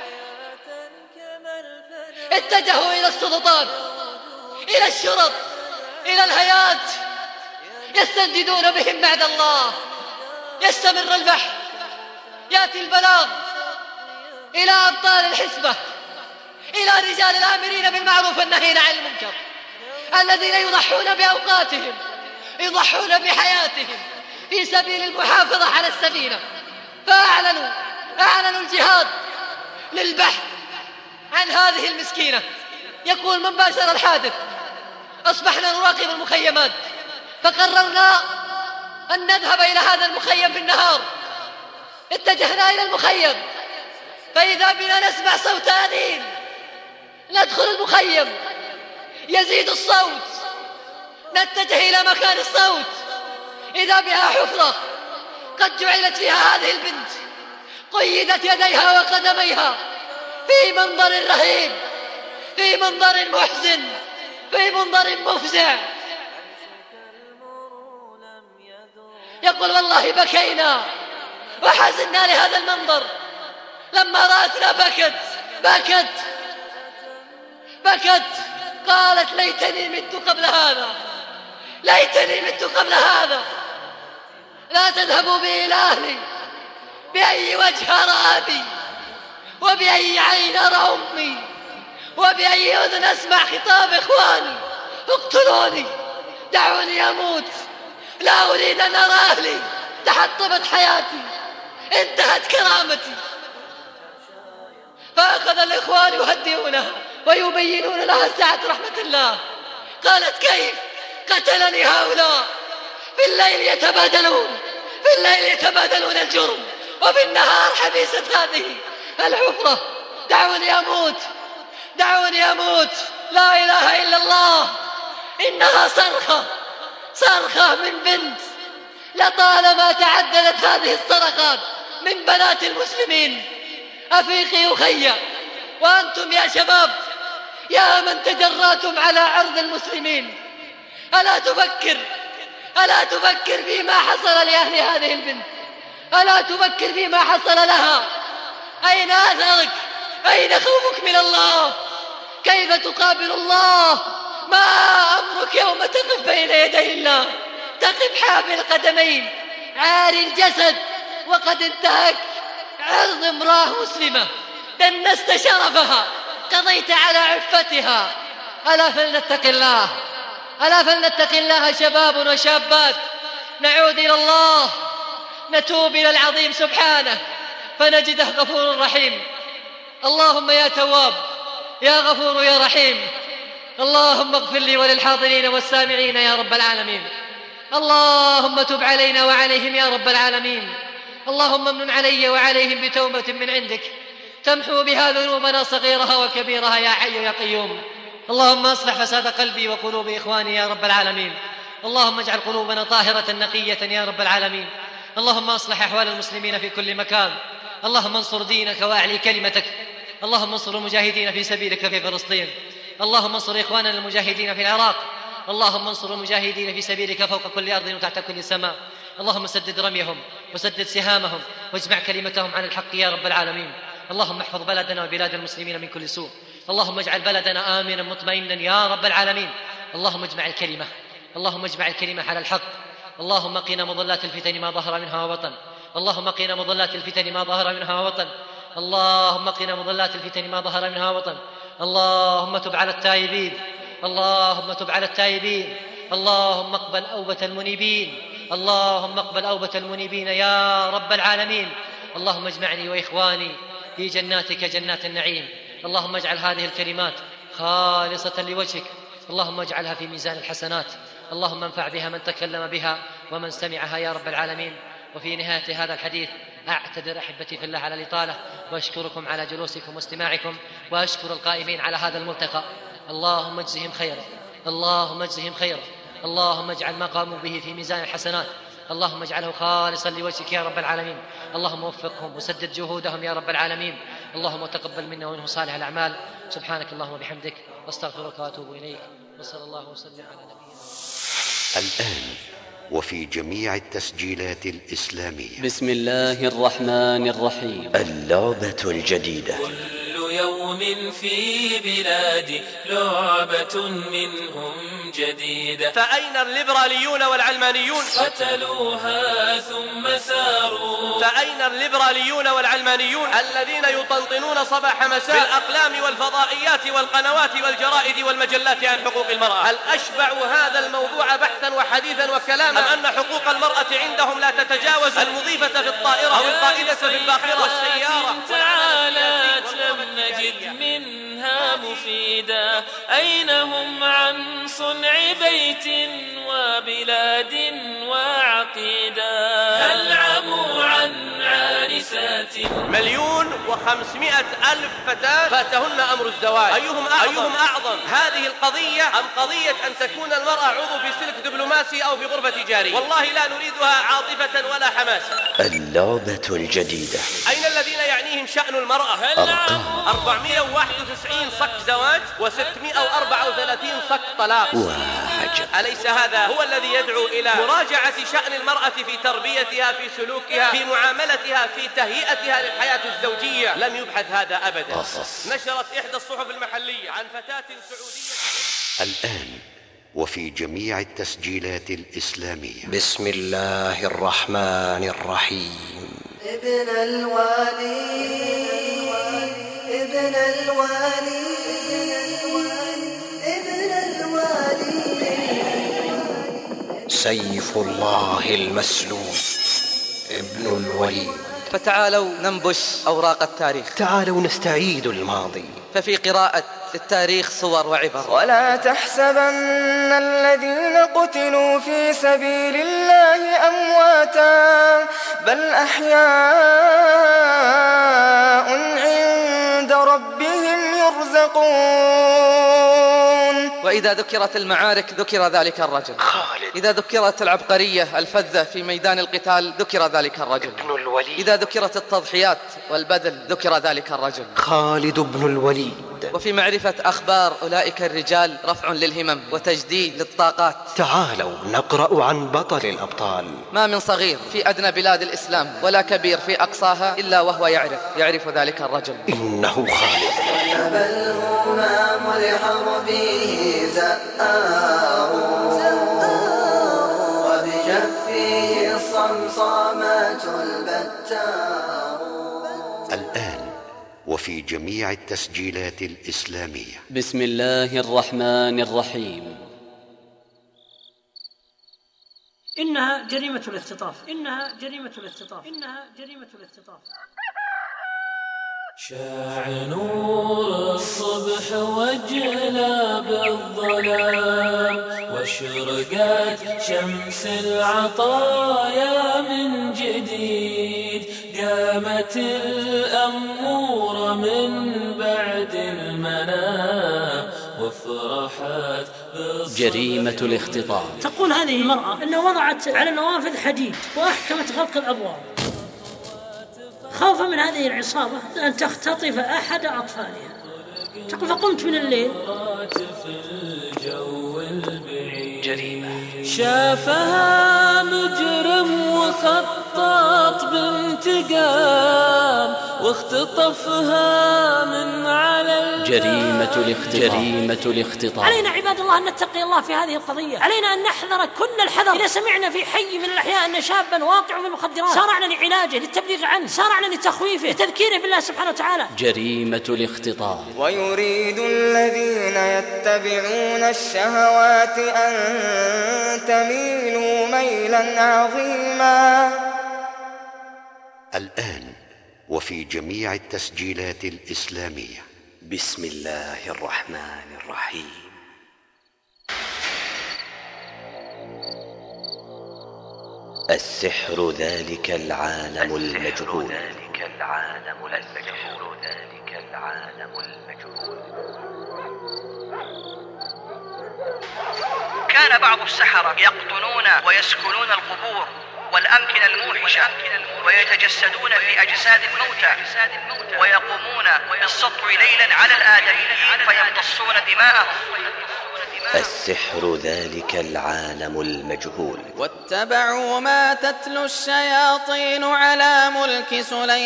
اتجهوا إلى السلطات، إلى الشرط، إلى الهيئات، يستنددون بهم بعد الله. يستمر البحث، يأتي البلاغ إلى أبطال الحسبة، إلى رجال الآمرين بالمعروف والنهين عن المنكر، الذين يضحون بأوقاتهم، يضحون بحياتهم في سبيل المحافظة على السفينة. فأعلنوا أعلنوا الجهاد للبحث عن هذه المسكينة. يقول من باشر الحادث: أصبحنا نراقب المخيمات، فقررنا أن نذهب إلى هذا المخيم في النهار. اتجهنا إلى المخيم، فإذا بنا نسمع صوت أنين. ندخل المخيم، يزيد الصوت، نتجه إلى مكان الصوت، إذا بها حفرة قد جعلت فيها هذه البنت، قيدت يديها وقدميها في منظر رهيب، في منظر محزن، في منظر مفزع. يقول: والله بكينا وحزنا لهذا المنظر. لما رأتنا بكت بكت بكت قالت: ليتني مت قبل هذا، ليتني مت قبل هذا. لا تذهبوا بي إلى أهلي، بأي وجه أرى أبي، وبأي عين أرى أمي، وبأي أذن أسمع خطاب إخواني. اقتلوني، دعوني أموت، لا أريد أن أرى أهلي. تحطمت حياتي، انتهت كرامتي. فأخذ الإخوان يهدئونها ويبينون لها سعة رحمة الله. قالت: كيف قتلني هؤلاء؟ في الليل يتبادلون في الليل يتبادلون الجرم، وفي النهار حبيسة هذه الحفرة. دعوني أموت، دعوني أموت، لا إله إلا الله. إنها صرخة، صرخة من بنت. لطالما تعددت هذه الصرخات من بنات المسلمين. أفيقي أخي، وأنتم يا شباب، يا من تجرأتم على عرض المسلمين، ألا تفكر ألا تفكر فيما حصل لأهل هذه البنت؟ ألا تفكر فيما حصل لها؟ أين أثرك؟ أين خوفك من الله؟ كيف تقابل الله؟ ما أمرك يوم تقف بين يدي الله؟ تقف حافي القدمين عاري الجسد، وقد انتهك عرض امرأة مسلمة، دنست شرفها، قضيت على عفتها. ألا فلنتق الله، ألا فلنتق الله شباب وشابات. نعود إلى الله، نتوب إلى العظيم سبحانه، فنجده غفور رحيم. اللهم يا تواب، يا غفور يا رحيم. اللهم اغفر لي وللحاضرين والسامعين يا رب العالمين. اللهم تب علينا وعليهم يا رب العالمين. اللهم امن علي وعليهم بتوبة من عندك تمحو بها ذنوبنا صغيرها وكبيرها يا حي يا قيوم. اللهم اصلح فساد قلبي وقلوب إخواني يا رب العالمين. اللهم اجعل قلوبنا طاهرة نقية يا رب العالمين. اللهم اصلح أحوال المسلمين في كل مكان. اللهم انصر دينك وأعلي كلمتك. اللهم انصر المجاهدين في سبيلك في فلسطين. اللهم انصر إخواننا المجاهدين في العراق. اللهم انصر المجاهدين في سبيلك فوق كل أرض وتحت كل سماء. اللهم سدد رميهم وسدد سهامهم واجمع كلمتهم عن الحق يا رب العالمين. اللهم احفظ بلدنا وبلاد المسلمين من كل سوء. اللهم اجعل بلدنا آمنا مطمئنا يا رب العالمين. اللهم اجمع الكلمة اللهم اجمع الكلمة على الحق. اللهم قنا مضلات الفتن ما ظهر منها وبطن. اللهم قنا مضلات الفتن ما ظهر منها وبطن. اللهم قنا مضلات الفتن ما ظهر منها وبطن. اللهم تب على التائبين. اللهم تب على التائبين. اللهم اقبل أوبة المنيبين. اللهم اقبل أوبة المنيبين يا رب العالمين. اللهم اجمعني وإخواني في جناتك جنات النعيم. اللهم اجعل هذه الكلمات خالصة لوجهك، اللهم اجعلها في ميزان الحسنات، اللهم انفع بها من تكلم بها ومن سمعها يا رب العالمين. وفي نهاية هذا الحديث أعتذر أحبتي في الله على الإطالة، وأشكركم على جلوسكم واستماعكم، وأشكر القائمين على هذا الملتقى، اللهم اجزهم خيرا، اللهم اجزهم خيرا، اللهم اجعل ما قاموا به في ميزان الحسنات، اللهم اجعله خالصا لوجهك يا رب العالمين، اللهم وفقهم وسدد جهودهم يا رب العالمين، اللهم تقبل منا ومنهم صالح الأعمال. سبحانك اللهم وبحمدك، واستغفرك وأتوب إليك، وصلى الله وسلم على نبينا. الآن وفي جميع التسجيلات الإسلامية. بسم الله الرحمن الرحيم. اللعبة الجديدة. كل يوم في بلادي لعبة منهم جديدة. فأين الليبراليون والعلمانيون؟ قتلوها ثم ثاروا. فأين الليبراليون والعلمانيون الذين يطنطنون صباح مساء بالأقلام والفضائيات والقنوات والجرائد والمجلات عن حقوق المرأة؟ هل أشبع هذا الموضوع بحثا وحديثا وكلاما، أم أن حقوق المرأة عندهم لا تتجاوز المضيفة في الطائرة أو القائدة في الباخرة والسيارة؟ تعالت لم نجد منها مفيدا. أين هم عن صنع بيت وبلاد وعقيدا؟ هل عموا عن عارسات؟ مليون وخمسمائة ألف فتاة فاتهن أمر الزواج، أيهم أعظم؟ أيهم أعظم، هذه القضية أم قضية أن تكون المرأة عضو في سلك دبلوماسي أو في غرفة تجارية؟ والله لا نريدها عاطفة ولا حماسة. اللعبة الجديدة. أين الذين يعنيهم شأن المرأة؟ أرقام. أربعمائة وواحد وتسعين صك زواج وستمائة وأربعة وثلاثين صك طلاق. وعجب. أليس هذا هو الذي يدعو إلى مراجعة شأن المرأة في تربيتها، في سلوكها، في معاملتها، في تهيئتها للحياة الزوجية؟ لم يبحث هذا أبدا. قصص. نشرت إحدى الصحف المحلية عن فتاة سعودية. الآن وفي جميع التسجيلات الإسلامية. بسم الله الرحمن الرحيم. ابن الوالي ابن الوالي ابن الوالي سيف الله المسلول ابن الوليد. فتعالوا ننبش أوراق التاريخ، تعالوا نستعيد الماضي، ففي قراءة التاريخ صور وعبر. ولا تحسبن الذين قتلوا في سبيل الله أمواتا بل أحياء عند ربهم يرزقون. وإذا ذكرت المعارك ذكر ذلك الرجل خالد. إذا ذكرت العبقرية الفذة في ميدان القتال ذكر ذلك الرجل ابن الوليد. إذا ذكرت التضحيات والبذل ذكر ذلك الرجل خالد بن الوليد. وفي معرفة أخبار أولئك الرجال رفع للهمم وتجديد للطاقات. تعالوا نقرأ عن بطل الأبطال. ما من صغير في أدنى بلاد الإسلام ولا كبير في أقصاها إلا وهو يعرف يعرف ذلك الرجل. إنه خالد. بل هما ملحر به زآر وبجفه الصمصامات البتار. الآن وفي جميع التسجيلات الإسلامية. بسم الله الرحمن الرحيم. إنها جريمة الاختطاف، إنها جريمة الاختطاف، إنها جريمة الاختطاف. شاع نور الصبح وجلى بالظلام واشرقت شمس العطايا من جديد. قامت الأمور من بعد المنام وافرحت جريمة الاختطاف. تقول هذه المرأة أنها وضعت على النوافذ حديد وأحكمت غلق الأبواب خوفا من هذه العصابة أن تختطف أحد أطفالها. تقول فقمت من الليل. جريمة. شافها مجرم وخطط بانتقام واختطفها من على جريمة الاختطاف. جريمة الاختطاف. علينا عباد الله أن نتقي الله في هذه القضية، علينا أن نحذر كل الحذر. إذا سمعنا في حي من الأحياء أن شابا واقع في المخدرات سارعنا لعلاجه، للتبليغ عنه، سارعنا لتخويفه، لتذكيره بالله سبحانه وتعالى. جريمة الاختطاف. ويريد الذين يتبعون الشهوات أن تميلوا ميلا عظيما. الآن وفي جميع التسجيلات الإسلامية. بسم الله الرحمن الرحيم. السحر ذلك العالم المجهول. ذلك العالم المجهول. ذلك العالم المجهول. كان بعض السحرة يقطنون ويسكنون القبور والأمكنة الموحشة ويتجسدون في أجساد الموتى ويقومون بالسطو ليلا على الآدميين فيمتصون دماءهم. السحر ذلك العالم المجهول. واتبعوا ما تتلو الشياطين على ملك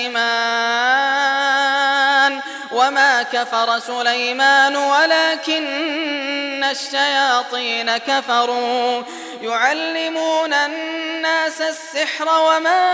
سليمان وما كفر سليمان ولكن الشياطين كفروا يعلمون الناس السحر وما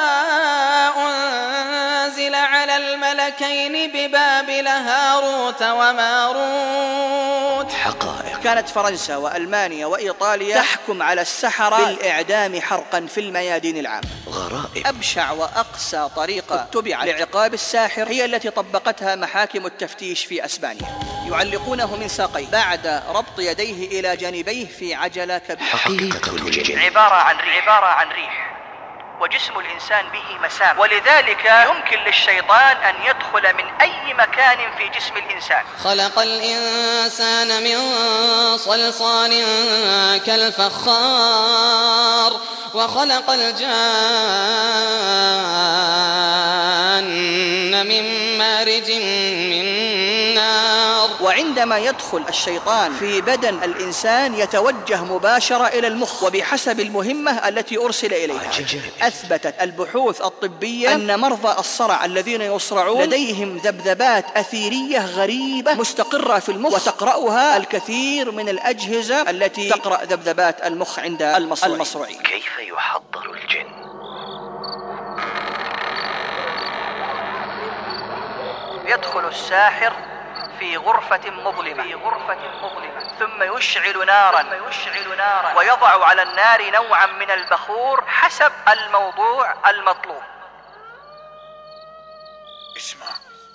أنزل على الملكين ببابل هاروت وماروت. حقائق. كانت فرنسا وألمانيا وإيطاليا تحكم على السحرة بالإعدام حرقا في الميادين العامة. غرائب. أبشع وأقسى طريقة اتبع لعقاب الساحر هي التي طبقتها محاكم التفتيش في أسبانيا. يعلقونه من ساقيه بعد ربط يديه إلى جانبيه في عجلة كبيرة. حقيقة الجن. عبارة عن ريح, عبارة عن ريح وجسم الإنسان به مسام، ولذلك يمكن للشيطان أن يدخل من أي مكان في جسم الإنسان. خلق الإنسان من صلصال كالفخار وخلق الجان من مارج من نار. وعندما يدخل الشيطان في بدن الإنسان يتوجه مباشرة إلى المخ وبحسب المهمة التي أرسل إليها. أثبتت البحوث الطبية أن مرضى الصرع الذين يصرعون لديهم ذبذبات أثيرية غريبة مستقرة في المخ وتقرأها الكثير من الأجهزة التي تقرأ ذبذبات المخ عند المصرعين. كيف يحضر الجن؟ يدخل الساحر في غرفة مظلمة في غرفة مظلمة ثم يشعل نارا يشعل نارا ويضع على النار نوعا من البخور حسب الموضوع المطلوب. اسمع،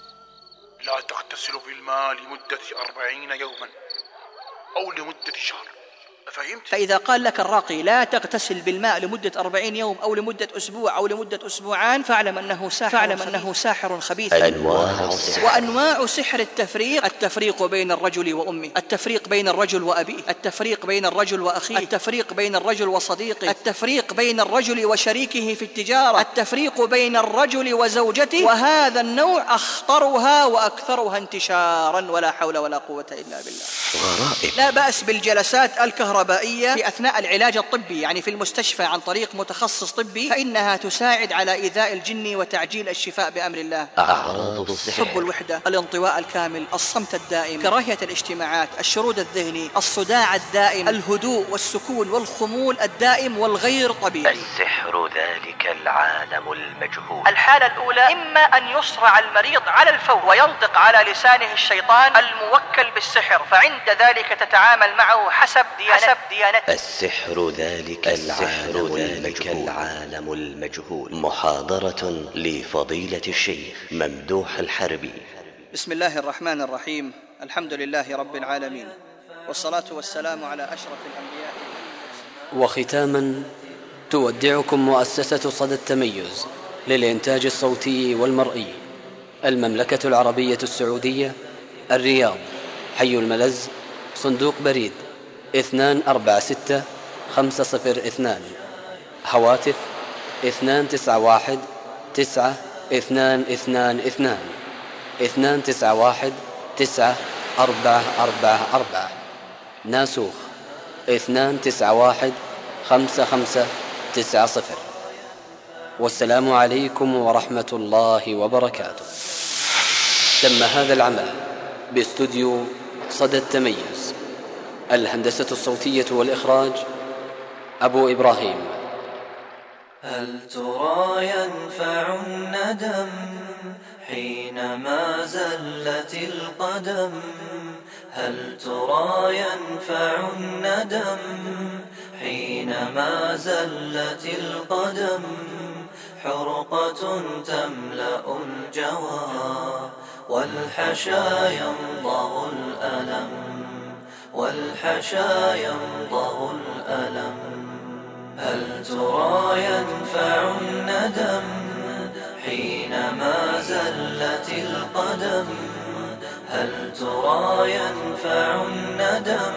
لا تغتسل بالماء لمدة أربعين يوما أو لمدة شهر. فهمت؟ فإذا قال لك الراقي لا تغتسل بالماء لمدة أربعين يوم أو لمدة أسبوع أو لمدة أسبوعان فاعلم أنه ساحر فاعلم أنه ساحر خبيث. أنواع السحر. وأنواع سحر التفريق: التفريق بين الرجل وأمه، التفريق بين الرجل وأبيه، التفريق بين الرجل وأخيه، التفريق بين الرجل وصديقه، التفريق بين الرجل وشريكه في التجارة، التفريق بين الرجل وزوجته. وهذا النوع أخطرها وأكثرها انتشارا ولا حول ولا قوة إلا بالله. غرائب. لا بأس بالجلسات الكهربائية في أثناء العلاج الطبي، يعني في المستشفى عن طريق متخصص طبي، فإنها تساعد على إيذاء الجن وتعجيل الشفاء بأمر الله. أعراض السحر: حب الوحدة، الانطواء الكامل، الصمت الدائم، كراهية الاجتماعات، الشرود الذهني، الصداع الدائم، الهدوء والسكون والخمول الدائم والغير طبيعي. السحر ذلك العالم المجهول. الحالة الأولى إما أن يصرع المريض على الفور وينطق على لسانه الشيطان الموكل بالسحر، فعند ذلك تتعامل معه حسب ديانته. السحر ذلك العالم المجهول. العالم المجهول. محاضرة لفضيلة الشيخ ممدوح الحربي. بسم الله الرحمن الرحيم. الحمد لله رب العالمين، والصلاة والسلام على أشرف الأنبياء. وختاما تودعكم مؤسسة صدى التميز للإنتاج الصوتي والمرئي، المملكة العربية السعودية، الرياض، حي الملز، صندوق بريد اثنان أربعة ستة خمسة صفر اثنان، هواتف اثنان تسعة واحد تسعة اثنان اثنان اثنان اثنان تسعة واحد تسعة أربعة أربعة أربعة، ناسوخ اثنان تسعة واحد خمسة خمسة تسعة صفر. والسلام عليكم ورحمة الله وبركاته. تم هذا العمل باستوديو صدى التميز. الهندسة الصوتية والإخراج أبو إبراهيم. هل ترى ينفع الندم حينما زلت القدم؟ هل ترى ينفع الندم حينما زلت القدم؟ حرقة تملأ الجوى والحشا يمضغ الألم والحشا يمضغ الألم هل ترى ينفع الندم حينما زلت القدم هل ترى ينفع الندم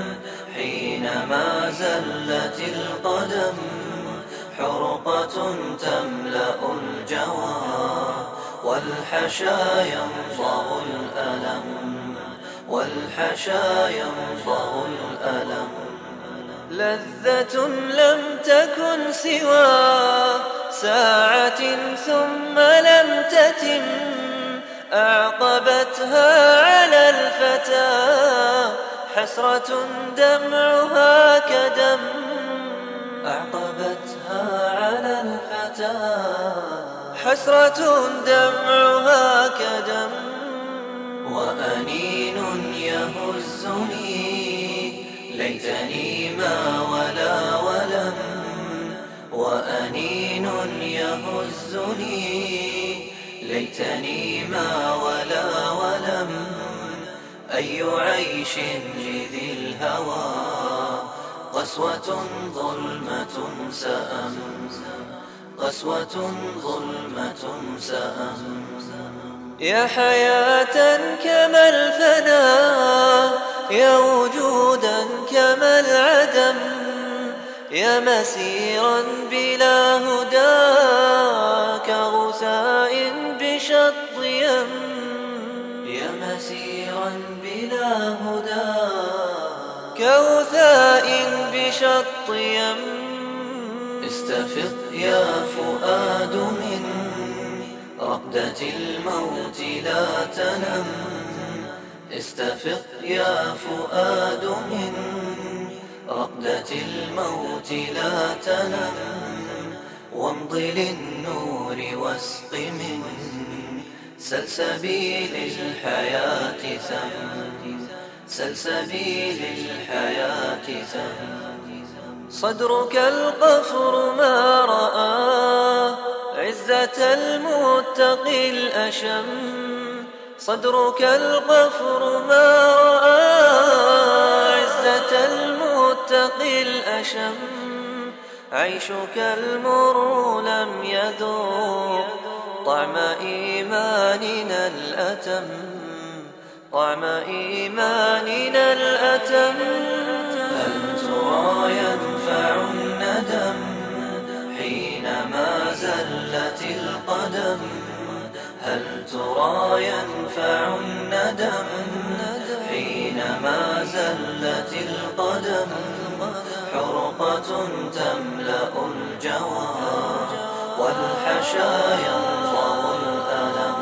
حينما زلت القدم حرقة تملأ الجوى والحشا يمضغ الألم والحشا يمضغ الألم لذة لم تكن سوى ساعة ثم لم تتم أعقبتها على الفتى حسرة دمعها كدم أعقبتها على الفتى حسرة دمعها كدم وأنين يهزني ليتني ما ولا ولم وأنين يهزني ليتني ما ولا ولم أي عيش لذي الهوى قسوة ظلمة سأم قسوة ظلمة سأم يا حياة كما الفناء يا وجودا كما العدم يا مسيرا بلا هدى كغثاء بشط يم يا مسيرا بلا هدى كغثاء بشط يم استفق يا فؤاد من رقدة الموت لا تنم استفق يا فؤاد من رقدة الموت لا تنم وامض للنور واسق من سلسبيل الحياة ثم سلسبيل الحياة ثم صدرك القفر ما رآه عزة المتقي الأشم صدرك القفر ما رآه عزة المتقي الأشم عيشك المر لم يذوق طعم إيماننا الأتم طعم إيماننا الأتم هل ترى ينفع الندم حينما زلت القدم هل ترى ينفع الندم حينما زلت القدم حرقة تملأ الجوى والحشا يمضغ الألم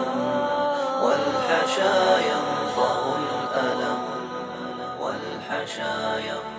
والحشا يمضغ الألم والحشا يمضغ